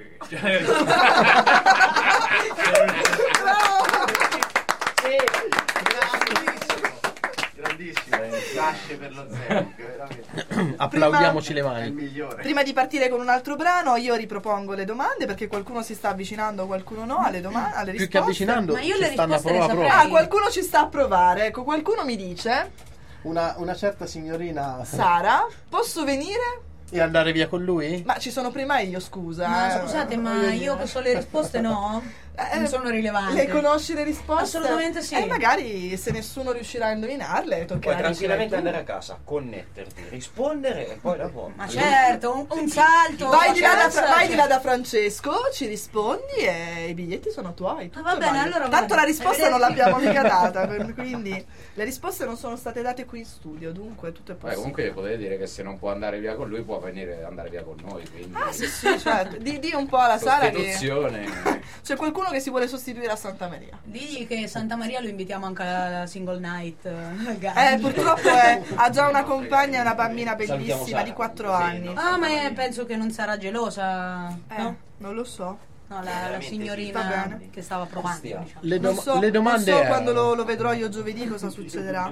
Speaker 5: Grandissimo, grandissimo. Nasce per lo zero, veramente.
Speaker 8: applaudiamoci le
Speaker 5: È il
Speaker 8: mani.
Speaker 5: migliore.
Speaker 1: Prima di partire con un altro brano, io ripropongo le domande perché qualcuno si sta avvicinando, qualcuno no alle domande, alle
Speaker 8: Più
Speaker 1: risposte.
Speaker 8: che avvicinando,
Speaker 3: Ma io
Speaker 8: ci
Speaker 3: le
Speaker 8: stanno a
Speaker 3: risposte le
Speaker 8: prova a prova.
Speaker 3: saprei.
Speaker 1: Ah, qualcuno ci sta a provare. Ecco, qualcuno mi dice:
Speaker 8: Una, una certa signorina
Speaker 1: Sara, posso venire?
Speaker 8: e andare via con lui?
Speaker 1: Ma ci sono prima io, scusa.
Speaker 3: Ma
Speaker 1: eh.
Speaker 3: scusate, ma
Speaker 1: Voglio
Speaker 3: io
Speaker 1: dire.
Speaker 3: che so le risposte no?
Speaker 1: Eh,
Speaker 3: Non sono rilevanti.
Speaker 1: Le conosci le risposte?
Speaker 3: Assolutamente sì.
Speaker 1: E magari se nessuno riuscirà a indovinarle, toccherà
Speaker 10: Puoi
Speaker 1: decidere
Speaker 10: tranquillamente
Speaker 1: tu.
Speaker 10: andare a casa, connetterti, rispondere e poi dopo.
Speaker 3: Ma certo, un, un salto.
Speaker 1: Vai di, là da,
Speaker 3: cazzo,
Speaker 1: vai di
Speaker 3: cioè.
Speaker 1: là da Francesco, ci rispondi e i biglietti sono tuoi. tutto
Speaker 3: Ah, va bene,
Speaker 1: vale.
Speaker 3: allora
Speaker 1: Tanto
Speaker 3: vado.
Speaker 1: la risposta non
Speaker 3: Arrivederci.
Speaker 1: l'abbiamo mica data, per- quindi le risposte non sono state date qui in studio, dunque tutto è
Speaker 11: Beh,
Speaker 1: possibile.
Speaker 11: comunque potete dire che se non può andare via con lui può venire andare via con noi, quindi
Speaker 1: Ah sì sì, certo. Di, di un po' alla Sara che
Speaker 11: sostituzione.
Speaker 1: c'è qualcuno che si vuole sostituire a Santa Maria.
Speaker 3: Digli che Santa Maria lo invitiamo anche alla single night. eh, gara.
Speaker 1: Eh, purtroppo è- ha già una compagna e una bambina
Speaker 10: Salutiamo
Speaker 1: bellissima
Speaker 10: Sara.
Speaker 1: di quattro
Speaker 5: Sì,
Speaker 1: anni.
Speaker 5: no.
Speaker 3: Ah, ma eh, penso che non sarà gelosa.
Speaker 1: Eh,
Speaker 3: No?
Speaker 1: non lo so.
Speaker 3: No, la, la
Speaker 5: Veramente sì,
Speaker 1: va
Speaker 3: signorina
Speaker 1: bene.
Speaker 3: che stava provando.
Speaker 10: Ostia.
Speaker 3: Diciamo.
Speaker 8: Le,
Speaker 1: Non
Speaker 8: dom-
Speaker 1: so,
Speaker 8: le domande
Speaker 1: non so
Speaker 8: erano-
Speaker 1: quando lo, lo vedrò io giovedì cosa succederà.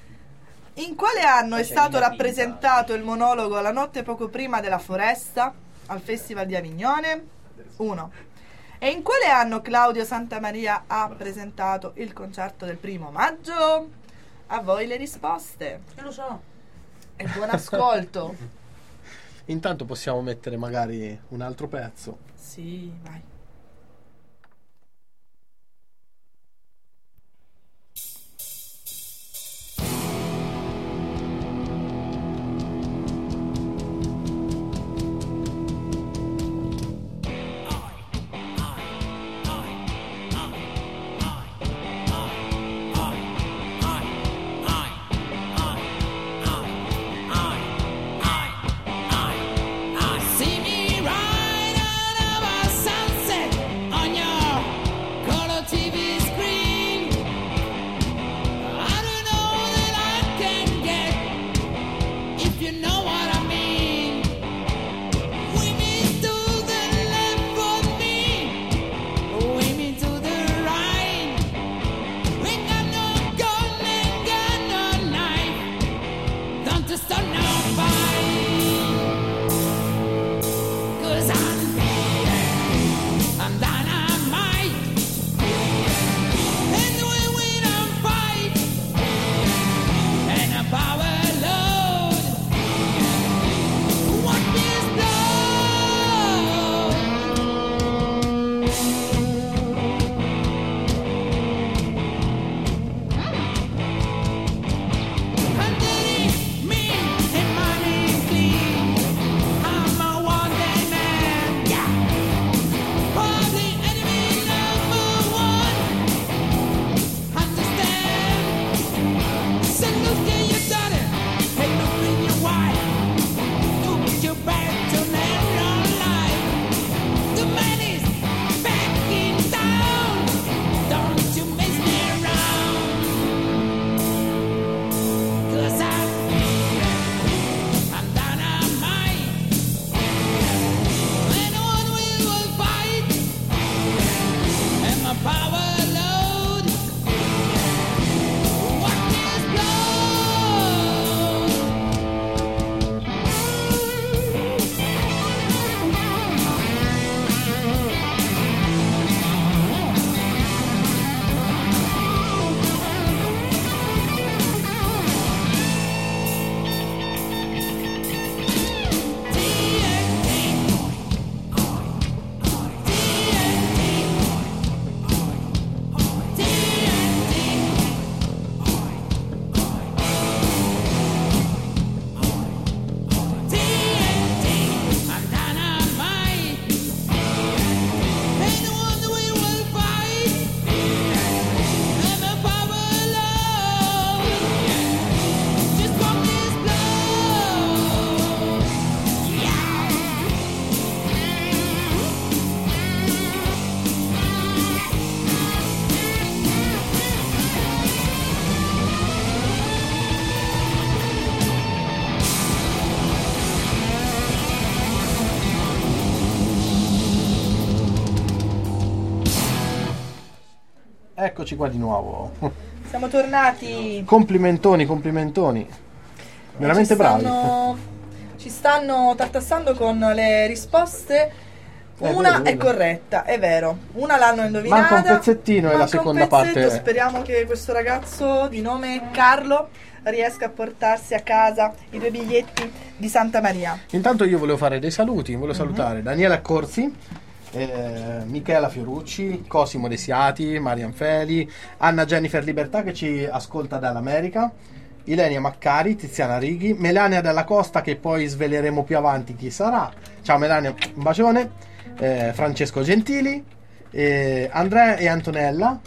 Speaker 1: In quale anno è stato rappresentato il monologo La notte poco prima della foresta al Festival di Avignone? uno. E in quale anno Claudio Santamaria ha presentato il concerto del primo maggio? A voi le risposte.
Speaker 3: Io lo so.
Speaker 1: E buon ascolto.
Speaker 8: Intanto possiamo mettere magari un altro pezzo.
Speaker 1: Sì, vai.
Speaker 9: See me riding over sunset.
Speaker 8: Eccoci qua di nuovo.
Speaker 1: Siamo tornati.
Speaker 8: Complimentoni, complimentoni. Veramente
Speaker 1: ci
Speaker 8: bravi.
Speaker 1: stanno, ci stanno tartassando con le risposte.
Speaker 8: È
Speaker 1: Una
Speaker 8: vero,
Speaker 1: è
Speaker 8: vero.
Speaker 1: corretta, è vero. Una l'hanno indovinata.
Speaker 8: Manca un pezzettino e la
Speaker 1: Manca un
Speaker 8: seconda
Speaker 1: pezzetto.
Speaker 8: parte.
Speaker 1: Speriamo che questo ragazzo di nome Carlo riesca a portarsi a casa i due biglietti di Santa Maria.
Speaker 8: Intanto io volevo fare dei saluti, volevo
Speaker 1: Mhm.
Speaker 8: salutare Daniela Corsi, eh, Michela Fiorucci, Cosimo Desiati, Marian Feli, Anna Jennifer Libertà che ci ascolta dall'America, Ilenia Maccari, Tiziana Righi, Melania Della Costa che poi sveleremo più avanti chi sarà. Ciao Melania, un bacione. eh, Francesco Gentili, eh, Andrea e Antonella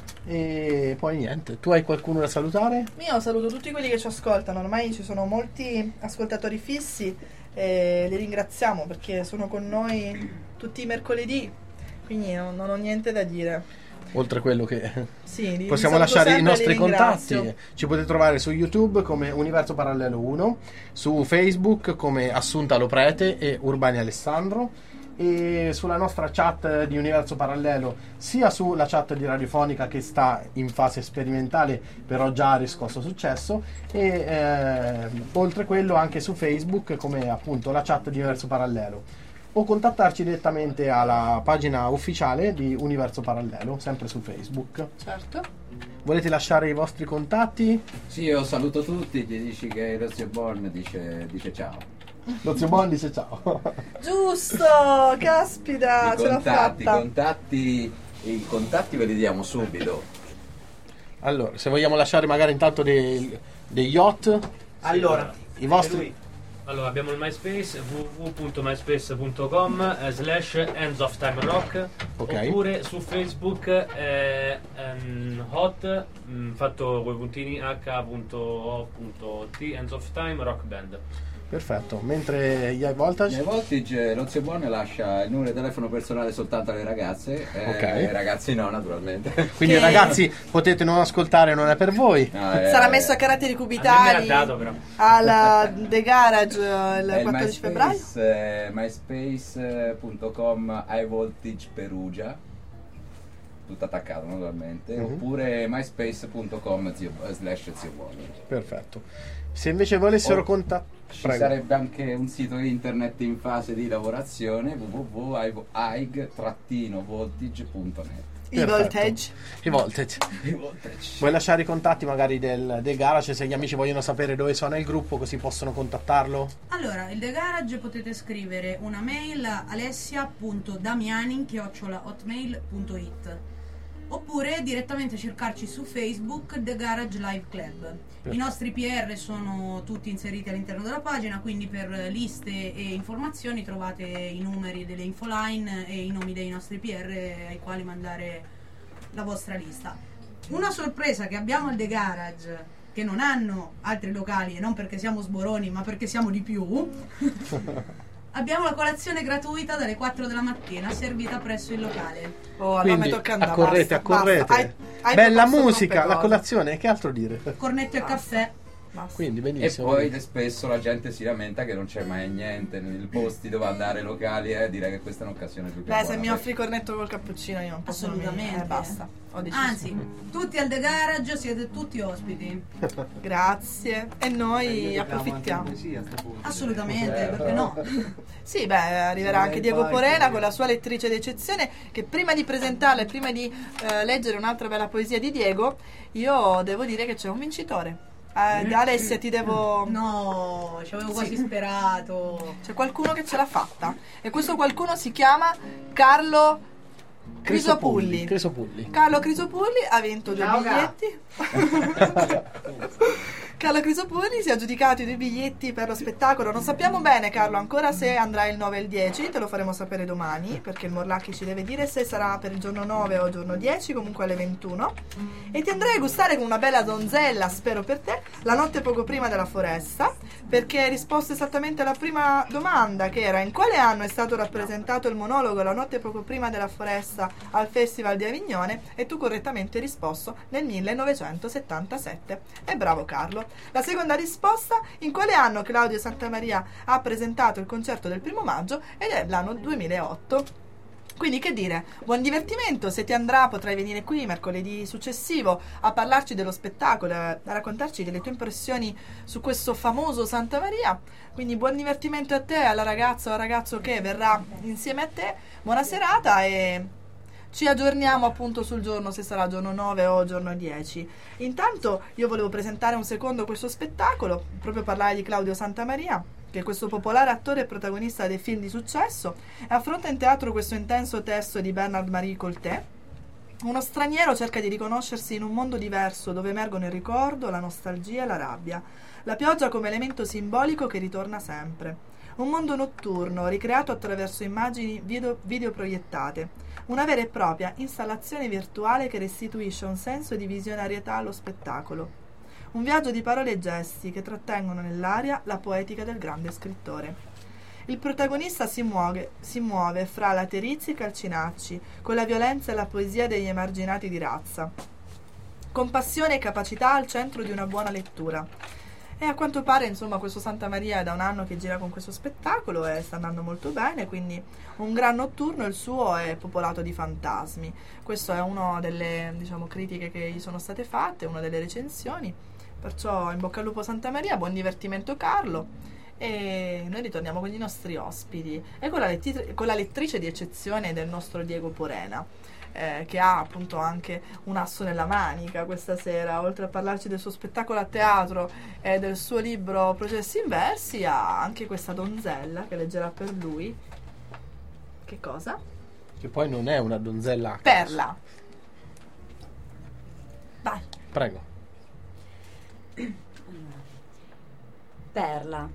Speaker 8: e poi niente. Tu hai qualcuno da salutare?
Speaker 1: Io saluto tutti quelli che ci ascoltano, ormai ci sono molti ascoltatori fissi e li ringraziamo perché sono con noi tutti i mercoledì, quindi non, non ho niente da dire.
Speaker 8: Oltre a quello che
Speaker 1: Sì, li-
Speaker 8: possiamo
Speaker 1: li saluto
Speaker 8: lasciare i
Speaker 1: sempre e
Speaker 8: nostri
Speaker 1: li ringrazio.
Speaker 8: contatti, ci potete trovare su YouTube come Universo Parallelo uno, su Facebook come Assunta Loprete e Urbani Alessandro e sulla nostra chat di Universo Parallelo, sia sulla chat di Radiofonica che sta in fase sperimentale però già ha riscosso successo e eh, oltre quello anche su Facebook come appunto la chat di Universo Parallelo, o contattarci direttamente alla pagina ufficiale di Universo Parallelo sempre su Facebook.
Speaker 1: Certo.
Speaker 8: Volete lasciare i vostri contatti?
Speaker 11: Sì, io saluto tutti, gli dici che lo zio Born dice, dice ciao.
Speaker 8: Lo zio Bon dice ciao.
Speaker 1: Giusto, caspita,
Speaker 11: I
Speaker 1: ce l'ho
Speaker 11: contatti,
Speaker 1: fatta.
Speaker 11: contatti, i contatti ve li diamo subito.
Speaker 8: Allora, se vogliamo lasciare magari intanto dei, dei yacht,
Speaker 5: Allora,
Speaker 8: i vostri.
Speaker 4: Allora abbiamo il MySpace w w w punto myspace punto com eh, slash Ends of Time Rock,
Speaker 8: Ok.
Speaker 4: oppure su Facebook eh, ehm, hot mh, fatto con i puntini h punto o punto t Ends of Time Rock Band.
Speaker 8: Perfetto. Mentre gli high voltage?
Speaker 11: Nei Voltage lo zio Buon lascia il numero di telefono personale soltanto alle ragazze, eh,
Speaker 8: Ok.
Speaker 11: ai ragazzi no naturalmente.
Speaker 8: Quindi
Speaker 1: Che-
Speaker 8: ragazzi potete non ascoltare, non è per voi.
Speaker 11: No, eh,
Speaker 1: Sarà messo a caratteri
Speaker 4: A me me
Speaker 1: cubitali
Speaker 4: l'ha dato però.
Speaker 1: alla The Garage eh, il
Speaker 11: è il
Speaker 1: quattordici febbraio.
Speaker 11: MySpace, eh, myspace punto com High Voltage Perugia, tutto attaccato naturalmente,
Speaker 8: Mhm.
Speaker 11: oppure myspace punto com zio, eh, slash zio Buon.
Speaker 8: Perfetto. Se invece volessero
Speaker 11: Oh,
Speaker 8: contattare,
Speaker 11: Ci
Speaker 8: prego.
Speaker 11: sarebbe anche un sito internet in fase di lavorazione, w w w punto aig voltage punto net.
Speaker 1: I voltage.
Speaker 8: I voltage.
Speaker 11: I Voltage.
Speaker 8: Vuoi lasciare i contatti magari del, del garage se gli amici vogliono sapere dove suona il gruppo così possono contattarlo?
Speaker 3: Allora, il The Garage potete scrivere una mail a alessia punto damiani chiocciola hotmail punto it oppure direttamente cercarci su Facebook The Garage Live Club. I nostri P R sono tutti inseriti all'interno della pagina, quindi per liste e informazioni trovate i numeri delle infoline e i nomi dei nostri P R ai quali mandare la vostra lista. Una sorpresa che abbiamo al The Garage, che non hanno altri locali, e non perché siamo sboroni ma perché siamo di più, abbiamo la colazione gratuita dalle quattro della mattina servita presso il locale.
Speaker 1: Oh, allora
Speaker 8: Quindi
Speaker 1: mi tocca andare.
Speaker 8: accorrete,
Speaker 1: basta,
Speaker 8: accorrete.
Speaker 1: basta. Hai- hai
Speaker 8: Bella
Speaker 1: proposto
Speaker 8: musica,
Speaker 1: troppe
Speaker 8: la
Speaker 1: cose.
Speaker 8: colazione, che altro dire?
Speaker 3: Cornetto e caffè.
Speaker 1: Basta.
Speaker 8: Quindi
Speaker 11: E
Speaker 8: benissimo.
Speaker 11: poi spesso la gente si lamenta che non c'è mai niente nei posti dove andare locali, e direi che questa è un'occasione più che
Speaker 1: Beh, se
Speaker 11: buona
Speaker 1: mi
Speaker 11: per-
Speaker 1: offri cornetto col cappuccino io non posso
Speaker 3: Assolutamente.
Speaker 1: non mi- eh, basta. Ho deciso.
Speaker 3: Anzi, tutti al The Garage siete tutti ospiti.
Speaker 1: Grazie. E noi approfittiamo.
Speaker 3: Assolutamente, perché no?
Speaker 1: Sì, beh, arriverà anche Diego Porena con la sua lettrice d'eccezione, che prima di presentarla e prima di eh, leggere un'altra bella poesia di Diego, io devo dire che c'è un vincitore. Eh, Alessia, ti devo...
Speaker 3: No, ci avevo quasi
Speaker 1: Sì.
Speaker 3: sperato.
Speaker 1: C'è qualcuno che ce l'ha fatta. E questo qualcuno si chiama Carlo Crisopulli.
Speaker 8: Crisopulli.
Speaker 1: Carlo Crisopulli ha vinto due
Speaker 5: Ciao,
Speaker 1: biglietti. Carlo Crisopulli si è aggiudicato i due biglietti per lo spettacolo. Non sappiamo bene, Carlo, ancora se andrà il nove e il dieci. Te lo faremo sapere domani, perché il Morlacchi ci deve dire se sarà per il giorno nove o il giorno dieci, comunque alle ventuno. E ti andrai a gustare con una bella donzella, spero per te, la notte poco prima della foresta, perché hai risposto esattamente alla prima domanda, che era: in quale anno è stato rappresentato il monologo La notte poco prima della foresta al Festival di Avignone? E tu correttamente hai risposto nel millenovecentosettantasette. E bravo Carlo. La seconda risposta: in quale anno Claudio Santamaria ha presentato il concerto del primo maggio? Ed è l'anno duemilaotto. Quindi che dire, buon divertimento, se ti andrà potrai venire qui mercoledì successivo a parlarci dello spettacolo, a raccontarci delle tue impressioni su questo famoso Santa Maria. Quindi buon divertimento a te, alla ragazza o al ragazzo che verrà insieme a te, buona serata e ci aggiorniamo appunto sul giorno, se sarà giorno nove o giorno dieci. Intanto io volevo presentare un secondo questo spettacolo, proprio parlare di Claudio Santamaria, che è questo popolare attore e protagonista dei film di successo, e affronta in teatro questo intenso testo di Bernard-Marie Colté. Uno straniero cerca di riconoscersi in un mondo diverso dove emergono il ricordo, la nostalgia e la rabbia. La pioggia come elemento simbolico che ritorna sempre. Un mondo notturno ricreato attraverso immagini video, video proiettate. Una vera e propria installazione virtuale che restituisce un senso di visionarietà allo spettacolo. Un viaggio di parole e gesti che trattengono nell'aria la poetica del grande scrittore. Il protagonista si muove, si muove fra laterizi e calcinacci, con la violenza e la poesia degli emarginati di razza. Compassione e capacità al centro di una buona lettura. E a quanto pare, insomma, questo Santa Maria è da un anno che gira con questo spettacolo e sta andando molto bene, quindi un gran notturno, il suo è popolato di fantasmi. Questa è una delle, diciamo, critiche che gli sono state fatte, una delle recensioni. Perciò in bocca al lupo Santa Maria, buon divertimento Carlo, e noi ritorniamo con i nostri ospiti e con la, letti- con la lettrice di eccezione del nostro Diego Porena, eh, che ha appunto anche un asso nella manica questa sera. Oltre a parlarci del suo spettacolo a teatro e del suo libro Processi Inversi, ha anche questa donzella che leggerà per lui. Che cosa?
Speaker 8: Che poi non è una donzella a caso.
Speaker 1: Perla. Vai.
Speaker 8: Prego.
Speaker 12: Perla.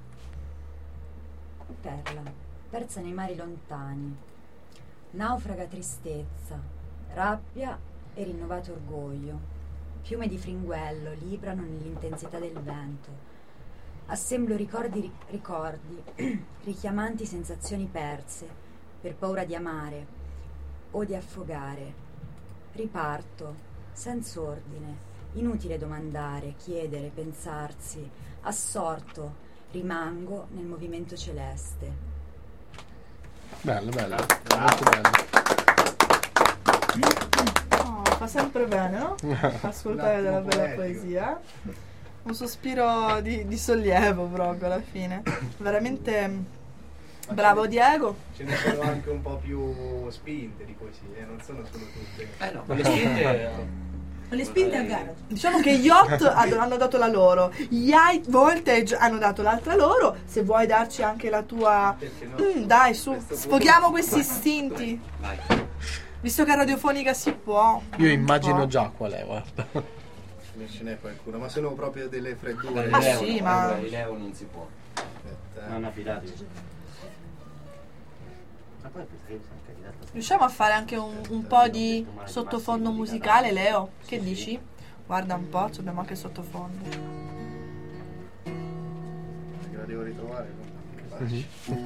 Speaker 12: Perla, persa nei mari lontani. Naufraga tristezza, rabbia e rinnovato orgoglio. Piume di fringuello librano nell'intensità del vento. Assemblo ricordi, ricordi, richiamanti sensazioni perse, per paura di amare o di affogare. Riparto, senza ordine. Inutile domandare, chiedere, pensarsi. Assorto, rimango nel movimento celeste.
Speaker 8: Bello, bello, molto bello.
Speaker 1: Oh, fa sempre bene, no? Ascoltare della bella poesia. Un sospiro di, di sollievo proprio alla fine. Veramente bravo Diego.
Speaker 6: Ce ne sono anche un po' più spinte di poesie, non sono solo tutte.
Speaker 10: Eh no, quelle spinte...
Speaker 3: Le spinte a gara.
Speaker 1: Diciamo che gli Yacht hanno dato la loro, gli High Voltage hanno dato l'altra loro. Se vuoi darci anche la tua,
Speaker 6: No?
Speaker 1: mm, dai, su, sfoghiamo questi
Speaker 10: Vai.
Speaker 1: istinti.
Speaker 10: Vai.
Speaker 1: Visto che a radiofonica si può.
Speaker 8: Io immagino
Speaker 1: può.
Speaker 8: già qual è, guarda.
Speaker 6: Ce n'è qualcuno, ma sono proprio delle freddure.
Speaker 1: Ma sì, ma-
Speaker 10: Galileo non si può.
Speaker 6: Aspetta, eh.
Speaker 5: Non affidatevi. Ma poi perché sono candidata a-
Speaker 1: Riusciamo a fare anche un, un po' di sottofondo musicale, Leo? Che dici? Guarda un po', ci abbiamo anche il sottofondo.
Speaker 6: Perché la devo ritrovare. no? Facile.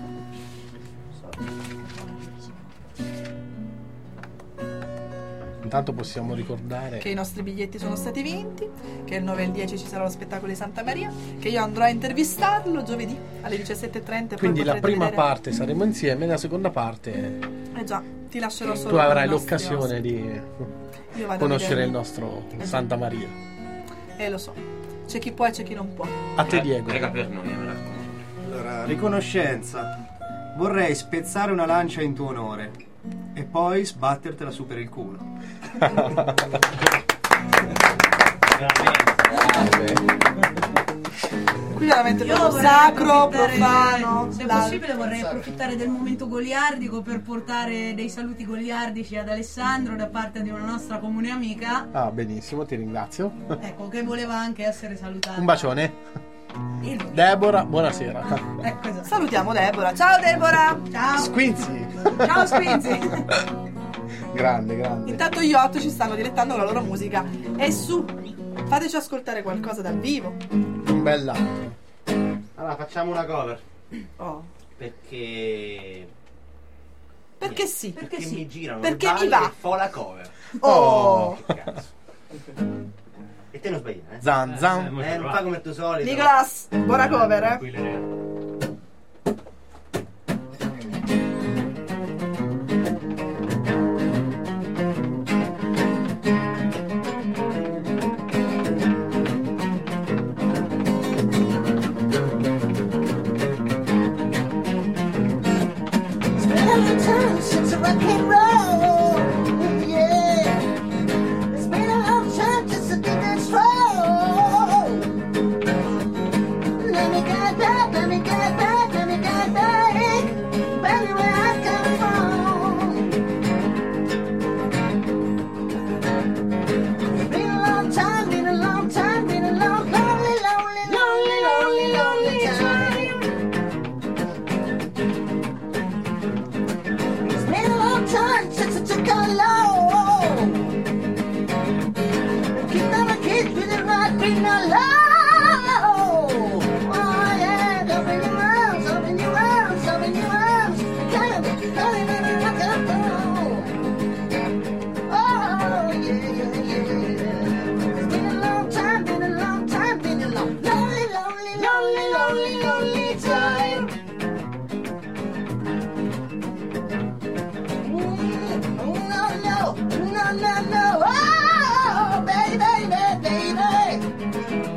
Speaker 8: Intanto possiamo ricordare
Speaker 1: Che i nostri biglietti sono stati vinti, che il nove e il dieci ci sarà lo spettacolo di Santa Maria, che io andrò a intervistarlo giovedì alle diciassette e trenta.
Speaker 8: quindi
Speaker 1: poi
Speaker 8: la
Speaker 1: potrete
Speaker 8: prima
Speaker 1: vedere-
Speaker 8: parte saremo insieme, la seconda parte
Speaker 1: Eh già, ti lascerò solo
Speaker 8: tu
Speaker 1: con
Speaker 8: avrai
Speaker 1: i nostri
Speaker 8: l'occasione
Speaker 1: ospiti.
Speaker 8: di
Speaker 1: Io vado a
Speaker 8: conoscere
Speaker 1: vedere.
Speaker 8: il nostro
Speaker 1: Esatto.
Speaker 8: Santa Maria.
Speaker 1: Eh, lo so. C'è chi può e c'è chi non può.
Speaker 8: A te Diego.
Speaker 10: Prega per noi, me la raccomando.
Speaker 6: Allora, riconoscenza. Vorrei spezzare una lancia in tuo onore e poi sbattertela su per il culo.
Speaker 1: Qui veramente
Speaker 3: Io
Speaker 1: proprio
Speaker 3: vorrei
Speaker 1: sacro,
Speaker 3: approfittare-
Speaker 1: profano.
Speaker 3: Se
Speaker 1: la-
Speaker 3: possibile vorrei approfittare del momento goliardico per portare dei saluti goliardici ad Alessandro da parte di una nostra comune amica,
Speaker 8: Ah, benissimo, ti ringrazio.
Speaker 3: ecco, che voleva anche essere salutata.
Speaker 8: Un bacione.
Speaker 3: E lui.
Speaker 8: Deborah, buonasera.
Speaker 3: Ecco, esatto.
Speaker 1: Salutiamo Deborah. Ciao Deborah!
Speaker 3: Ciao.
Speaker 8: Squinzi.
Speaker 3: Ciao Spinzi.
Speaker 8: Grande, grande.
Speaker 1: Intanto gli otto ci stanno dilettando con la loro musica. E su, fateci ascoltare qualcosa dal vivo.
Speaker 8: Un bel lato.
Speaker 5: Allora facciamo una cover.
Speaker 1: Oh.
Speaker 5: Perché.
Speaker 1: Perché sì?
Speaker 5: Perché,
Speaker 1: Perché sì?
Speaker 5: mi girano
Speaker 1: Perché
Speaker 5: le
Speaker 1: mi
Speaker 5: balle
Speaker 1: va?
Speaker 5: e fo la cover.
Speaker 1: Oh!
Speaker 5: Che cazzo. E te non sbagli, eh?
Speaker 8: Zan zan.
Speaker 5: Eh, non fa come il tuo solito.
Speaker 1: Nicolas, buona cover, eh?
Speaker 4: Tranquille.
Speaker 9: no, no, no. Oh, baby, baby, baby.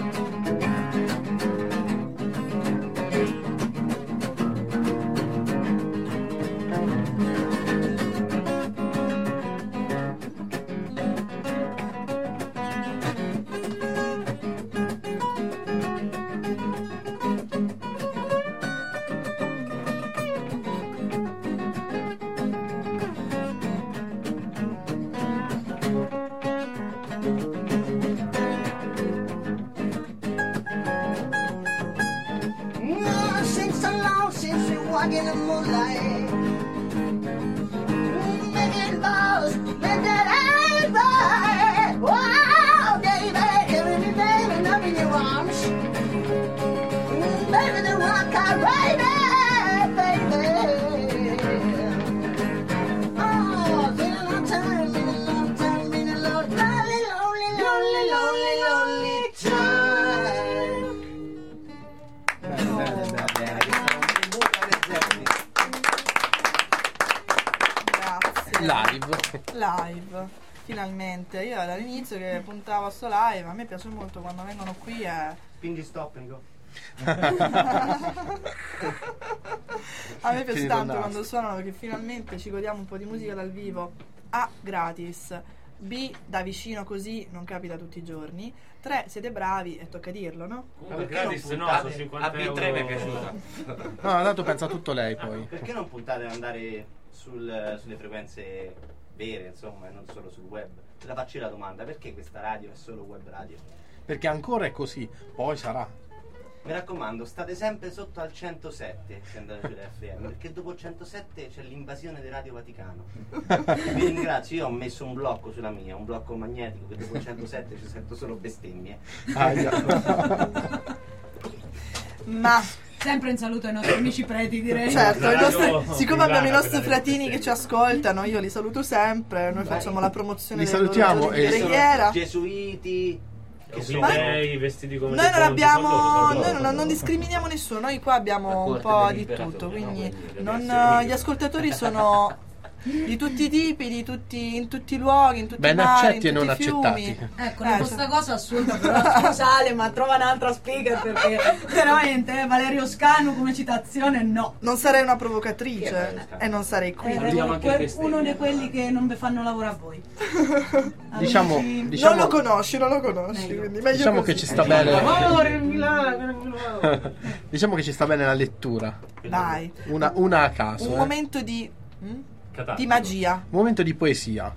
Speaker 9: Mm, since so long since we walk in the moonlight. Mm, making balls, make that I buy. Wow, baby, every day when I'm in your arms. Mm, baby, the rock I ride it, baby. Oh, been a long time, been a long time, been a long, lonely, lonely, lonely, lonely, lonely time.
Speaker 5: Bene, bene, bene, questo è un tributo a Led Zeppelin.
Speaker 1: Grazie.
Speaker 8: Live.
Speaker 1: Live. Finalmente. Io dall'inizio che puntavo a sto live, a me piace molto quando vengono qui e...
Speaker 5: Spingi stop, Nico.
Speaker 1: A me piace
Speaker 8: Finito
Speaker 1: tanto
Speaker 8: il
Speaker 1: quando
Speaker 8: nastro.
Speaker 1: suonano perché finalmente ci godiamo un po' di musica dal vivo. A, gratis. B, da vicino così non capita tutti i giorni. Tre, siete bravi e tocca dirlo, no?
Speaker 4: Comunque
Speaker 5: perché non
Speaker 4: gratis no,
Speaker 5: puntate?
Speaker 4: sono cinquanta
Speaker 6: A B tre mi è
Speaker 4: euro.
Speaker 6: piaciuta.
Speaker 8: No, tanto pensa tutto lei poi.
Speaker 5: Perché non puntate ad andare sul- sulle frequenze vere, insomma, e non solo sul web? Te la faccio io la domanda, perché questa radio è solo web radio?
Speaker 8: Perché ancora è così, poi sarà.
Speaker 5: Mi raccomando, state sempre sotto al centosette se andate sull'F M, perché dopo il centosette c'è l'invasione del Radio Vaticano. Vi ringrazio, io ho messo un blocco sulla mia, un blocco magnetico, che dopo il centosette ci sento solo bestemmie.
Speaker 1: Ma
Speaker 3: Sempre in saluto ai nostri amici preti, direi.
Speaker 1: certo, i nostri-
Speaker 4: Radio
Speaker 1: siccome abbiamo i
Speaker 4: privata
Speaker 1: nostri
Speaker 4: per la
Speaker 1: fratini che ci ascoltano, io li saluto sempre, noi facciamo la promozione
Speaker 8: Li
Speaker 1: dei loro
Speaker 8: salutiamo
Speaker 1: giorni di
Speaker 8: e-
Speaker 1: preghiera.
Speaker 5: Gesuiti,
Speaker 4: Che
Speaker 5: che
Speaker 4: sono
Speaker 5: sono...
Speaker 4: dei vestiti come
Speaker 1: Noi
Speaker 4: dei
Speaker 1: non
Speaker 4: ponti,
Speaker 1: abbiamo,
Speaker 4: sono loro, sono
Speaker 1: noi
Speaker 4: loro.
Speaker 1: non, non discriminiamo nessuno, noi qua abbiamo
Speaker 10: La
Speaker 1: un
Speaker 10: corte
Speaker 1: po' di
Speaker 10: dell'imperatore,
Speaker 1: tutto,
Speaker 10: no?
Speaker 1: quindi
Speaker 10: Quindi
Speaker 1: non-
Speaker 4: deve essere
Speaker 1: gli ascoltatori sono di tutti i tipi, di tutti, in tutti i luoghi, in tutti
Speaker 8: Ben
Speaker 1: i mari,
Speaker 8: accetti
Speaker 1: in
Speaker 8: e
Speaker 1: tutti
Speaker 8: non
Speaker 1: i fiumi.
Speaker 8: accettati.
Speaker 3: Ecco,
Speaker 1: Eh,
Speaker 3: dopo
Speaker 1: cioè-
Speaker 3: sta cosa assurda, però scusa Ale, ma trova un'altra speaker perché veramente eh, Valerio Scanu come citazione no.
Speaker 1: Non sarei una
Speaker 5: Chi è
Speaker 1: provocatrice
Speaker 5: Valerio Scanu?
Speaker 1: e non sarei qui.
Speaker 3: Eh,
Speaker 6: Salutiamo anche
Speaker 3: que-
Speaker 6: Cristian.
Speaker 3: uno di quelli che non vi fanno lavorare a voi.
Speaker 8: Diciamo,
Speaker 3: Amici-
Speaker 8: diciamo,
Speaker 1: non lo conosci, non lo conosci,
Speaker 3: Meglio.
Speaker 1: quindi meglio
Speaker 8: diciamo
Speaker 1: così.
Speaker 8: che ci sta bene.
Speaker 6: Amore, Milano.
Speaker 8: Diciamo che ci sta bene la lettura.
Speaker 1: Dai,
Speaker 8: Una, una a caso.
Speaker 1: un
Speaker 8: eh.
Speaker 1: momento di, mm?
Speaker 4: Catartico.
Speaker 1: di magia.
Speaker 8: Un momento di poesia.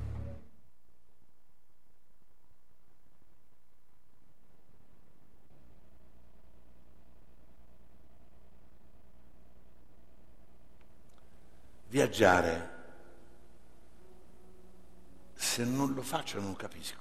Speaker 13: Viaggiare, se non lo faccio non capisco.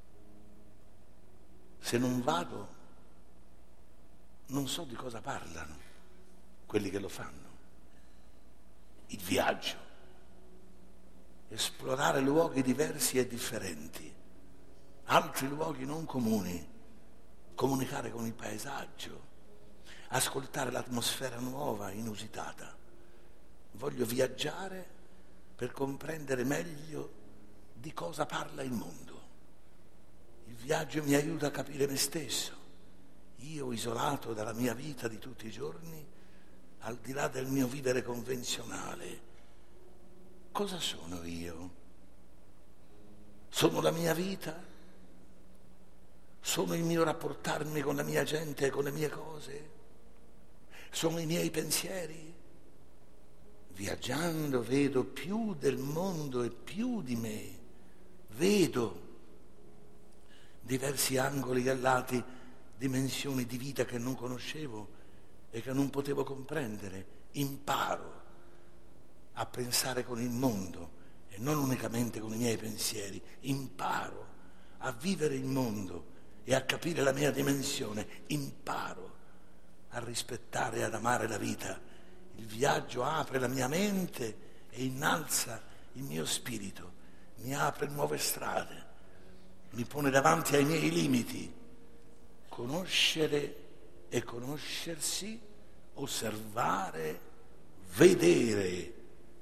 Speaker 13: Se non vado, non so di cosa parlano quelli che lo fanno. Il viaggio, esplorare luoghi diversi e differenti, altri luoghi non comuni, comunicare con il paesaggio, ascoltare l'atmosfera nuova, inusitata. Voglio viaggiare per comprendere meglio di cosa parla il mondo. Il viaggio mi aiuta a capire me stesso. Io, isolato dalla mia vita di tutti i giorni, al di là del mio vivere convenzionale, cosa sono io? Sono la mia vita? Sono il mio rapportarmi con la mia gente e con le mie cose? Sono i miei pensieri? Viaggiando vedo più del mondo e più di me. Vedo diversi angoli e lati, dimensioni di vita che non conoscevo e che non potevo comprendere. Imparo a pensare con il mondo e non unicamente con i miei pensieri. Imparo a vivere il mondo e a capire la mia dimensione. Imparo a rispettare e ad amare la vita. Il viaggio apre la mia mente e innalza il mio spirito, mi apre nuove strade, mi pone davanti ai miei limiti. Conoscere e conoscersi, osservare, vedere,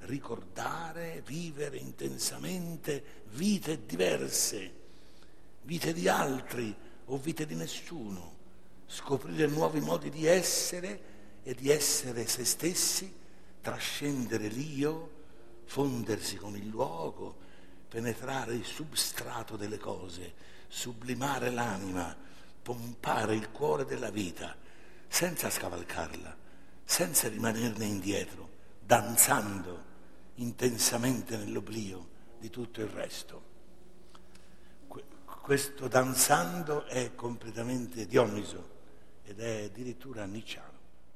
Speaker 13: ricordare, vivere intensamente vite diverse, vite di altri o vite di nessuno, scoprire nuovi modi di essere e di essere se stessi, trascendere l'io, fondersi con il luogo, penetrare il substrato delle cose, sublimare l'anima, pompare il cuore della vita, senza scavalcarla, senza rimanerne indietro, danzando intensamente nell'oblio di tutto il resto. Que- questo danzando è completamente Dioniso ed è addirittura nicciano.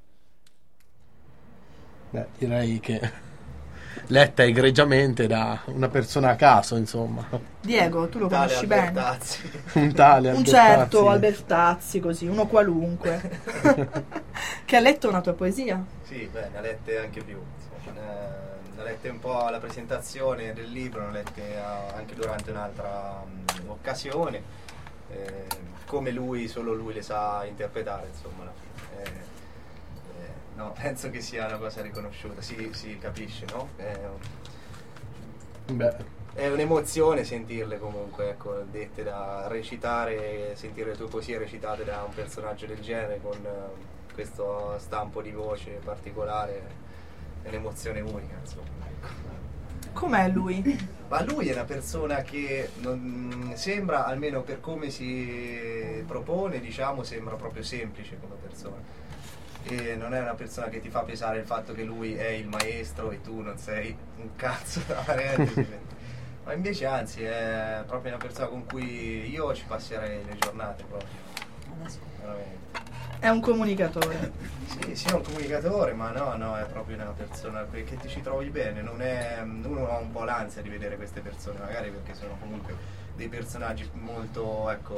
Speaker 8: Beh, direi che letta egregiamente da una persona a caso, insomma.
Speaker 1: Diego, tu lo
Speaker 6: Un tale
Speaker 1: conosci bene.
Speaker 6: Albertazzi.
Speaker 8: Un tale
Speaker 1: Un
Speaker 8: Albertazzi.
Speaker 1: certo Albertazzi, così, uno qualunque. Che ha letto una tua poesia?
Speaker 6: Sì, beh, ne ha lette anche più. Sì. Ne ne ha lette un po' alla presentazione del libro, ne ha lette a- anche durante un'altra mh, occasione. Eh, come lui, solo lui le sa interpretare, insomma. No? Eh, eh, no, penso che sia una cosa riconosciuta, si, si capisce, no? Eh,
Speaker 8: Beh,
Speaker 6: È un'emozione sentirle comunque, ecco, dette da recitare, sentire le tue poesie recitate da un personaggio del genere con eh, questo stampo di voce particolare, è un'emozione unica, insomma. Ecco.
Speaker 1: Com'è lui?
Speaker 6: Ma lui è una persona che non, sembra, almeno per come si propone, diciamo, sembra proprio semplice come persona. E non è una persona che ti fa pesare il fatto che lui è il maestro e tu non sei un cazzo da parentesi. Ma invece anzi è proprio una persona con cui io ci passerei le giornate proprio. Veramente.
Speaker 1: È un comunicatore.
Speaker 6: Sì, sì, è un comunicatore, ma no, no, è proprio una persona che che ti ci trovi bene. Non è, uno ha un po' l'ansia di vedere queste persone, magari perché sono comunque dei personaggi molto, ecco,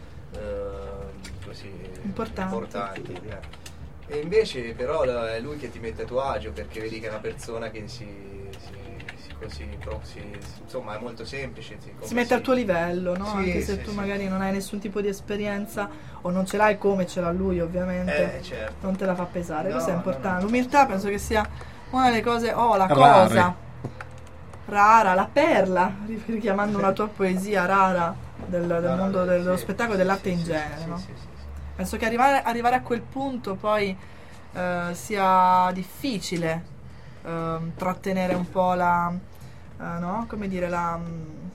Speaker 6: eh, così
Speaker 1: Importanti.
Speaker 6: importanti, eh. E invece però è lui che ti mette a tuo agio, perché vedi che è una persona che si, si, si, così, pro- si- si- insomma è molto semplice. Si, come
Speaker 1: Si mette al tuo livello, no?
Speaker 6: Sì,
Speaker 1: Anche se
Speaker 6: sì,
Speaker 1: tu
Speaker 6: sì.
Speaker 1: magari non hai nessun tipo di esperienza o non ce l'hai come ce l'ha lui, ovviamente.
Speaker 6: Eh, certo.
Speaker 1: Non te la fa pesare,
Speaker 6: No,
Speaker 1: questo è
Speaker 6: no,
Speaker 1: importante.
Speaker 6: no.
Speaker 1: L'umiltà penso che sia una delle cose, oh, la
Speaker 8: Rare.
Speaker 1: cosa rara, la perla, richiamando una tua poesia rara del, del
Speaker 6: No, no,
Speaker 1: mondo
Speaker 6: no,
Speaker 1: dello
Speaker 6: sì,
Speaker 1: spettacolo e
Speaker 6: sì,
Speaker 1: dell'arte
Speaker 6: sì,
Speaker 1: in
Speaker 6: sì,
Speaker 1: genere,
Speaker 6: sì,
Speaker 1: no?
Speaker 6: sì, sì, sì.
Speaker 1: Penso che arrivare, arrivare a quel punto poi eh, sia difficile ehm, trattenere un po' la, eh, no? Come dire, la... mm,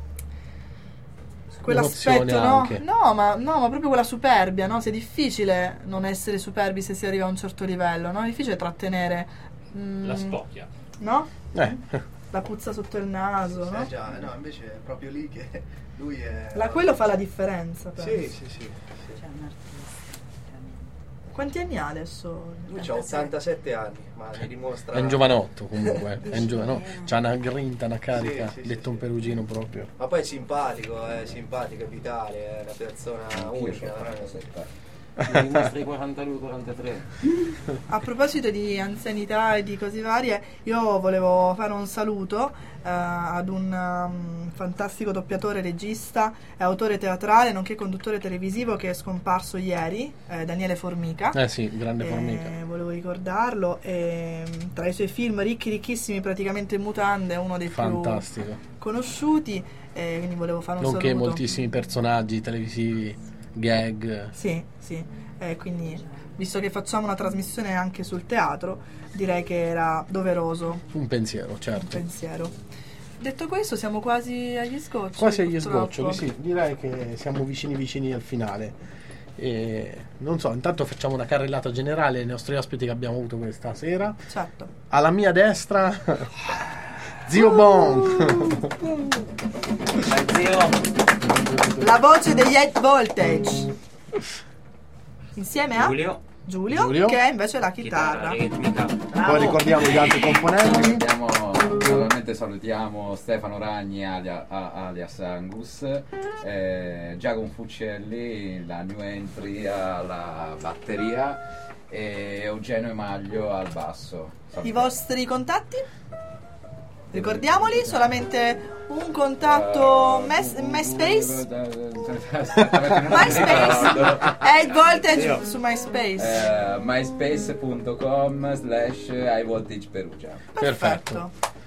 Speaker 1: quell'aspetto,
Speaker 8: L'emozione
Speaker 1: no?
Speaker 8: anche.
Speaker 1: No, ma, no, ma proprio quella superbia, no? Se è difficile non essere superbi se si arriva a un certo livello, no? È difficile trattenere... mm,
Speaker 4: La spocchia.
Speaker 1: No?
Speaker 8: eh.
Speaker 1: La puzza sotto il naso,
Speaker 6: Eh
Speaker 1: no?
Speaker 6: già, no, invece è proprio lì che lui è...
Speaker 1: La, quello fa la differenza, penso.
Speaker 6: Sì, sì, sì.
Speaker 12: C'è un artista, veramente.
Speaker 1: Quanti anni ha adesso?
Speaker 6: Lui ha ottantasette anni, ma ne dimostra...
Speaker 8: È un giovanotto comunque, è un giovanotto. C'ha una grinta, una carica,
Speaker 6: Sì, sì,
Speaker 8: detto
Speaker 6: sì,
Speaker 8: un
Speaker 6: sì.
Speaker 8: perugino proprio.
Speaker 6: Ma poi è simpatico, è simpatico, è vitale, è una persona
Speaker 11: Io
Speaker 6: unica.
Speaker 11: c'ho
Speaker 6: veramente.
Speaker 11: quarantasette anni. Mi dimostri quarantadue quarantatré.
Speaker 1: A proposito di anzianità e di cose varie, io volevo fare un saluto eh, ad un um, fantastico doppiatore, regista e autore teatrale, nonché conduttore televisivo che è scomparso ieri, eh, Daniele Formica.
Speaker 8: Eh sì, grande
Speaker 1: Eh,
Speaker 8: formica.
Speaker 1: volevo ricordarlo. E, mm, tra i suoi film ricchi, ricchissimi, praticamente in mutande, è uno dei
Speaker 8: Fantastico.
Speaker 1: più conosciuti. E quindi volevo fare un
Speaker 8: Nonché
Speaker 1: saluto.
Speaker 8: moltissimi personaggi televisivi, gag.
Speaker 1: Sì, sì. Eh, quindi, visto che facciamo una trasmissione anche sul teatro, direi che era doveroso
Speaker 8: Un pensiero,
Speaker 1: un
Speaker 8: certo.
Speaker 1: pensiero. Detto questo, siamo quasi agli sgoccioli.
Speaker 8: Quasi agli
Speaker 1: purtroppo.
Speaker 8: sgoccioli, sì, direi che siamo vicini vicini al finale. E non so, intanto facciamo una carrellata generale ai nostri ospiti che abbiamo avuto questa sera.
Speaker 1: Certo.
Speaker 8: Alla mia destra Zio Bon.
Speaker 1: La voce degli High Voltage. Insieme a
Speaker 10: Giulio.
Speaker 1: Giulio,
Speaker 8: Giulio.
Speaker 1: che è invece la chitarra.
Speaker 10: ritmica.
Speaker 8: Poi ricordiamo gli altri componenti.
Speaker 11: Salutiamo, naturalmente salutiamo Stefano Ragni alia- a- alias Angus, eh, Giacomo Fuccelli, la new entry alla batteria e Eugenio Emaglio al basso.
Speaker 1: I vostri contatti? Ricordiamoli, solamente un contatto mes- MySpace? MySpace? High Voltage su MySpace.
Speaker 11: Eh, myspace punto com slash high voltage Perugia.
Speaker 1: Perfetto.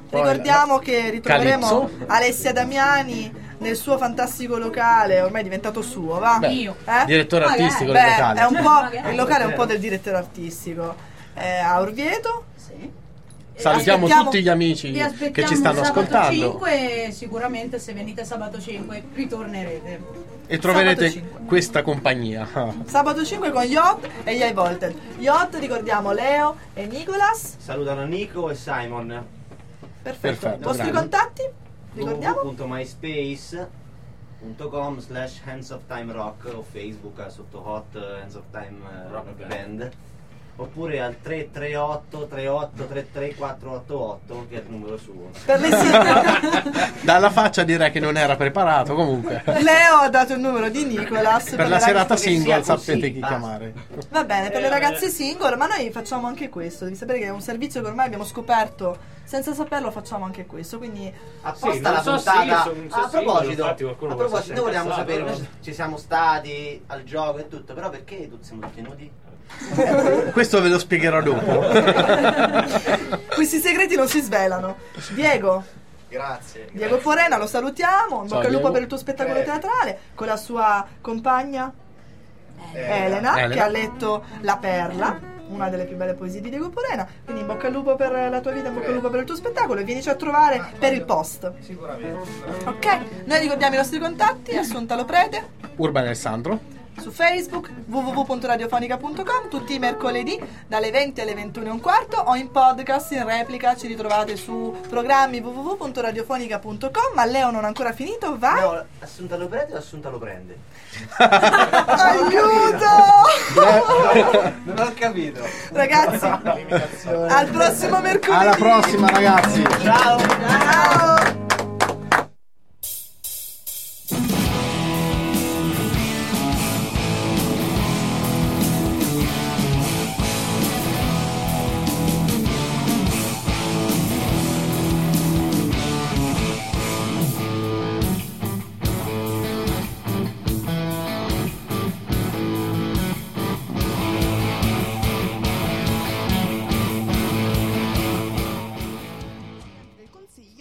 Speaker 8: Poi
Speaker 1: Ricordiamo
Speaker 8: la-
Speaker 1: che ritroveremo
Speaker 8: Calypso.
Speaker 1: Alessia Damiani nel suo fantastico locale, ormai è diventato suo, va?
Speaker 8: Beh,
Speaker 3: Io.
Speaker 1: Eh?
Speaker 8: direttore
Speaker 3: Magari.
Speaker 8: artistico
Speaker 1: Beh,
Speaker 8: del locale.
Speaker 1: è un po',
Speaker 3: Magari.
Speaker 1: il locale è un po' del direttore artistico. È a Orvieto.
Speaker 3: Sì.
Speaker 8: Salutiamo
Speaker 1: Aspettiamo-
Speaker 8: tutti gli amici
Speaker 3: Vi
Speaker 8: che
Speaker 3: aspettiamo
Speaker 8: ci stanno
Speaker 3: sabato
Speaker 8: ascoltando
Speaker 3: cinque, sicuramente se venite sabato cinque ritornerete.
Speaker 8: e troverete
Speaker 1: Sabato cinque.
Speaker 8: questa compagnia. Ah.
Speaker 1: Sabato cinque con Yacht e gli High Voltage. Yacht, ricordiamo Leo e Nicolas.
Speaker 5: Salutano Nico e Simon.
Speaker 1: Perfetto.
Speaker 8: Perfetto,
Speaker 1: Vostri
Speaker 8: grande.
Speaker 1: contatti? Ricordiamo?
Speaker 5: w w w punto myspace punto com slash Hands of Time Rock o Facebook eh, sotto Hot eh, Hands of Time eh, Rock Band. Oppure al tre tre otto tre otto tre tre quattro otto otto che è il numero suo.
Speaker 1: Per le sigle.
Speaker 8: Dalla faccia direi che non era preparato. Comunque,
Speaker 1: Leo ha dato il numero di Nicolas.
Speaker 8: per la
Speaker 1: le
Speaker 8: serata
Speaker 1: ragazze-
Speaker 8: single
Speaker 5: sia così,
Speaker 8: sapete chi
Speaker 5: basta.
Speaker 8: chiamare.
Speaker 1: Va bene, per le ragazze single, ma noi facciamo anche questo. Devi sapere che è un servizio che ormai abbiamo scoperto, senza saperlo facciamo anche questo. Quindi
Speaker 5: Apposta
Speaker 4: Sì, non
Speaker 5: la
Speaker 4: so se
Speaker 5: puntata.
Speaker 4: io sono- so
Speaker 5: a
Speaker 4: se io
Speaker 5: proposito,
Speaker 4: infatti qualcuno
Speaker 5: a
Speaker 4: può
Speaker 5: proposito,
Speaker 4: essere
Speaker 5: noi vogliamo
Speaker 4: interessato,
Speaker 5: sapere,
Speaker 4: però.
Speaker 5: noi ci siamo stati al gioco e tutto, però perché tutti siamo tutti nudi?
Speaker 8: Questo ve lo spiegherò dopo.
Speaker 1: questi segreti non si svelano. Diego,
Speaker 5: Grazie.
Speaker 1: Diego Forena, lo salutiamo. In
Speaker 8: Ciao,
Speaker 1: bocca al lupo
Speaker 8: Diego.
Speaker 1: per il tuo spettacolo
Speaker 5: Prego.
Speaker 1: teatrale con la sua compagna Elena,
Speaker 8: Elena.
Speaker 1: che ha letto La Perla, una delle più belle poesie di Diego Forena. Quindi in bocca al lupo per la tua vita, in bocca al lupo per il tuo spettacolo e vienici a trovare per il post.
Speaker 6: Sicuramente.
Speaker 1: Ok, noi ricordiamo i nostri contatti: Assunta Loprete
Speaker 8: Urban Alessandro.
Speaker 1: su Facebook, w w w punto radiofonica punto com, tutti i mercoledì dalle venti alle ventuno e un quarto, o in podcast, in replica, ci ritrovate su programmi w w w punto radiofonica punto com. Ma Leo non ha ancora finito, vai!
Speaker 5: No, Assunta lo prende o Assunta lo prende?
Speaker 1: Aiuto!
Speaker 5: Non ho capito.
Speaker 1: Ragazzi, al prossimo mercoledì!
Speaker 8: Alla prossima, ragazzi.
Speaker 5: Ciao.
Speaker 1: Ciao!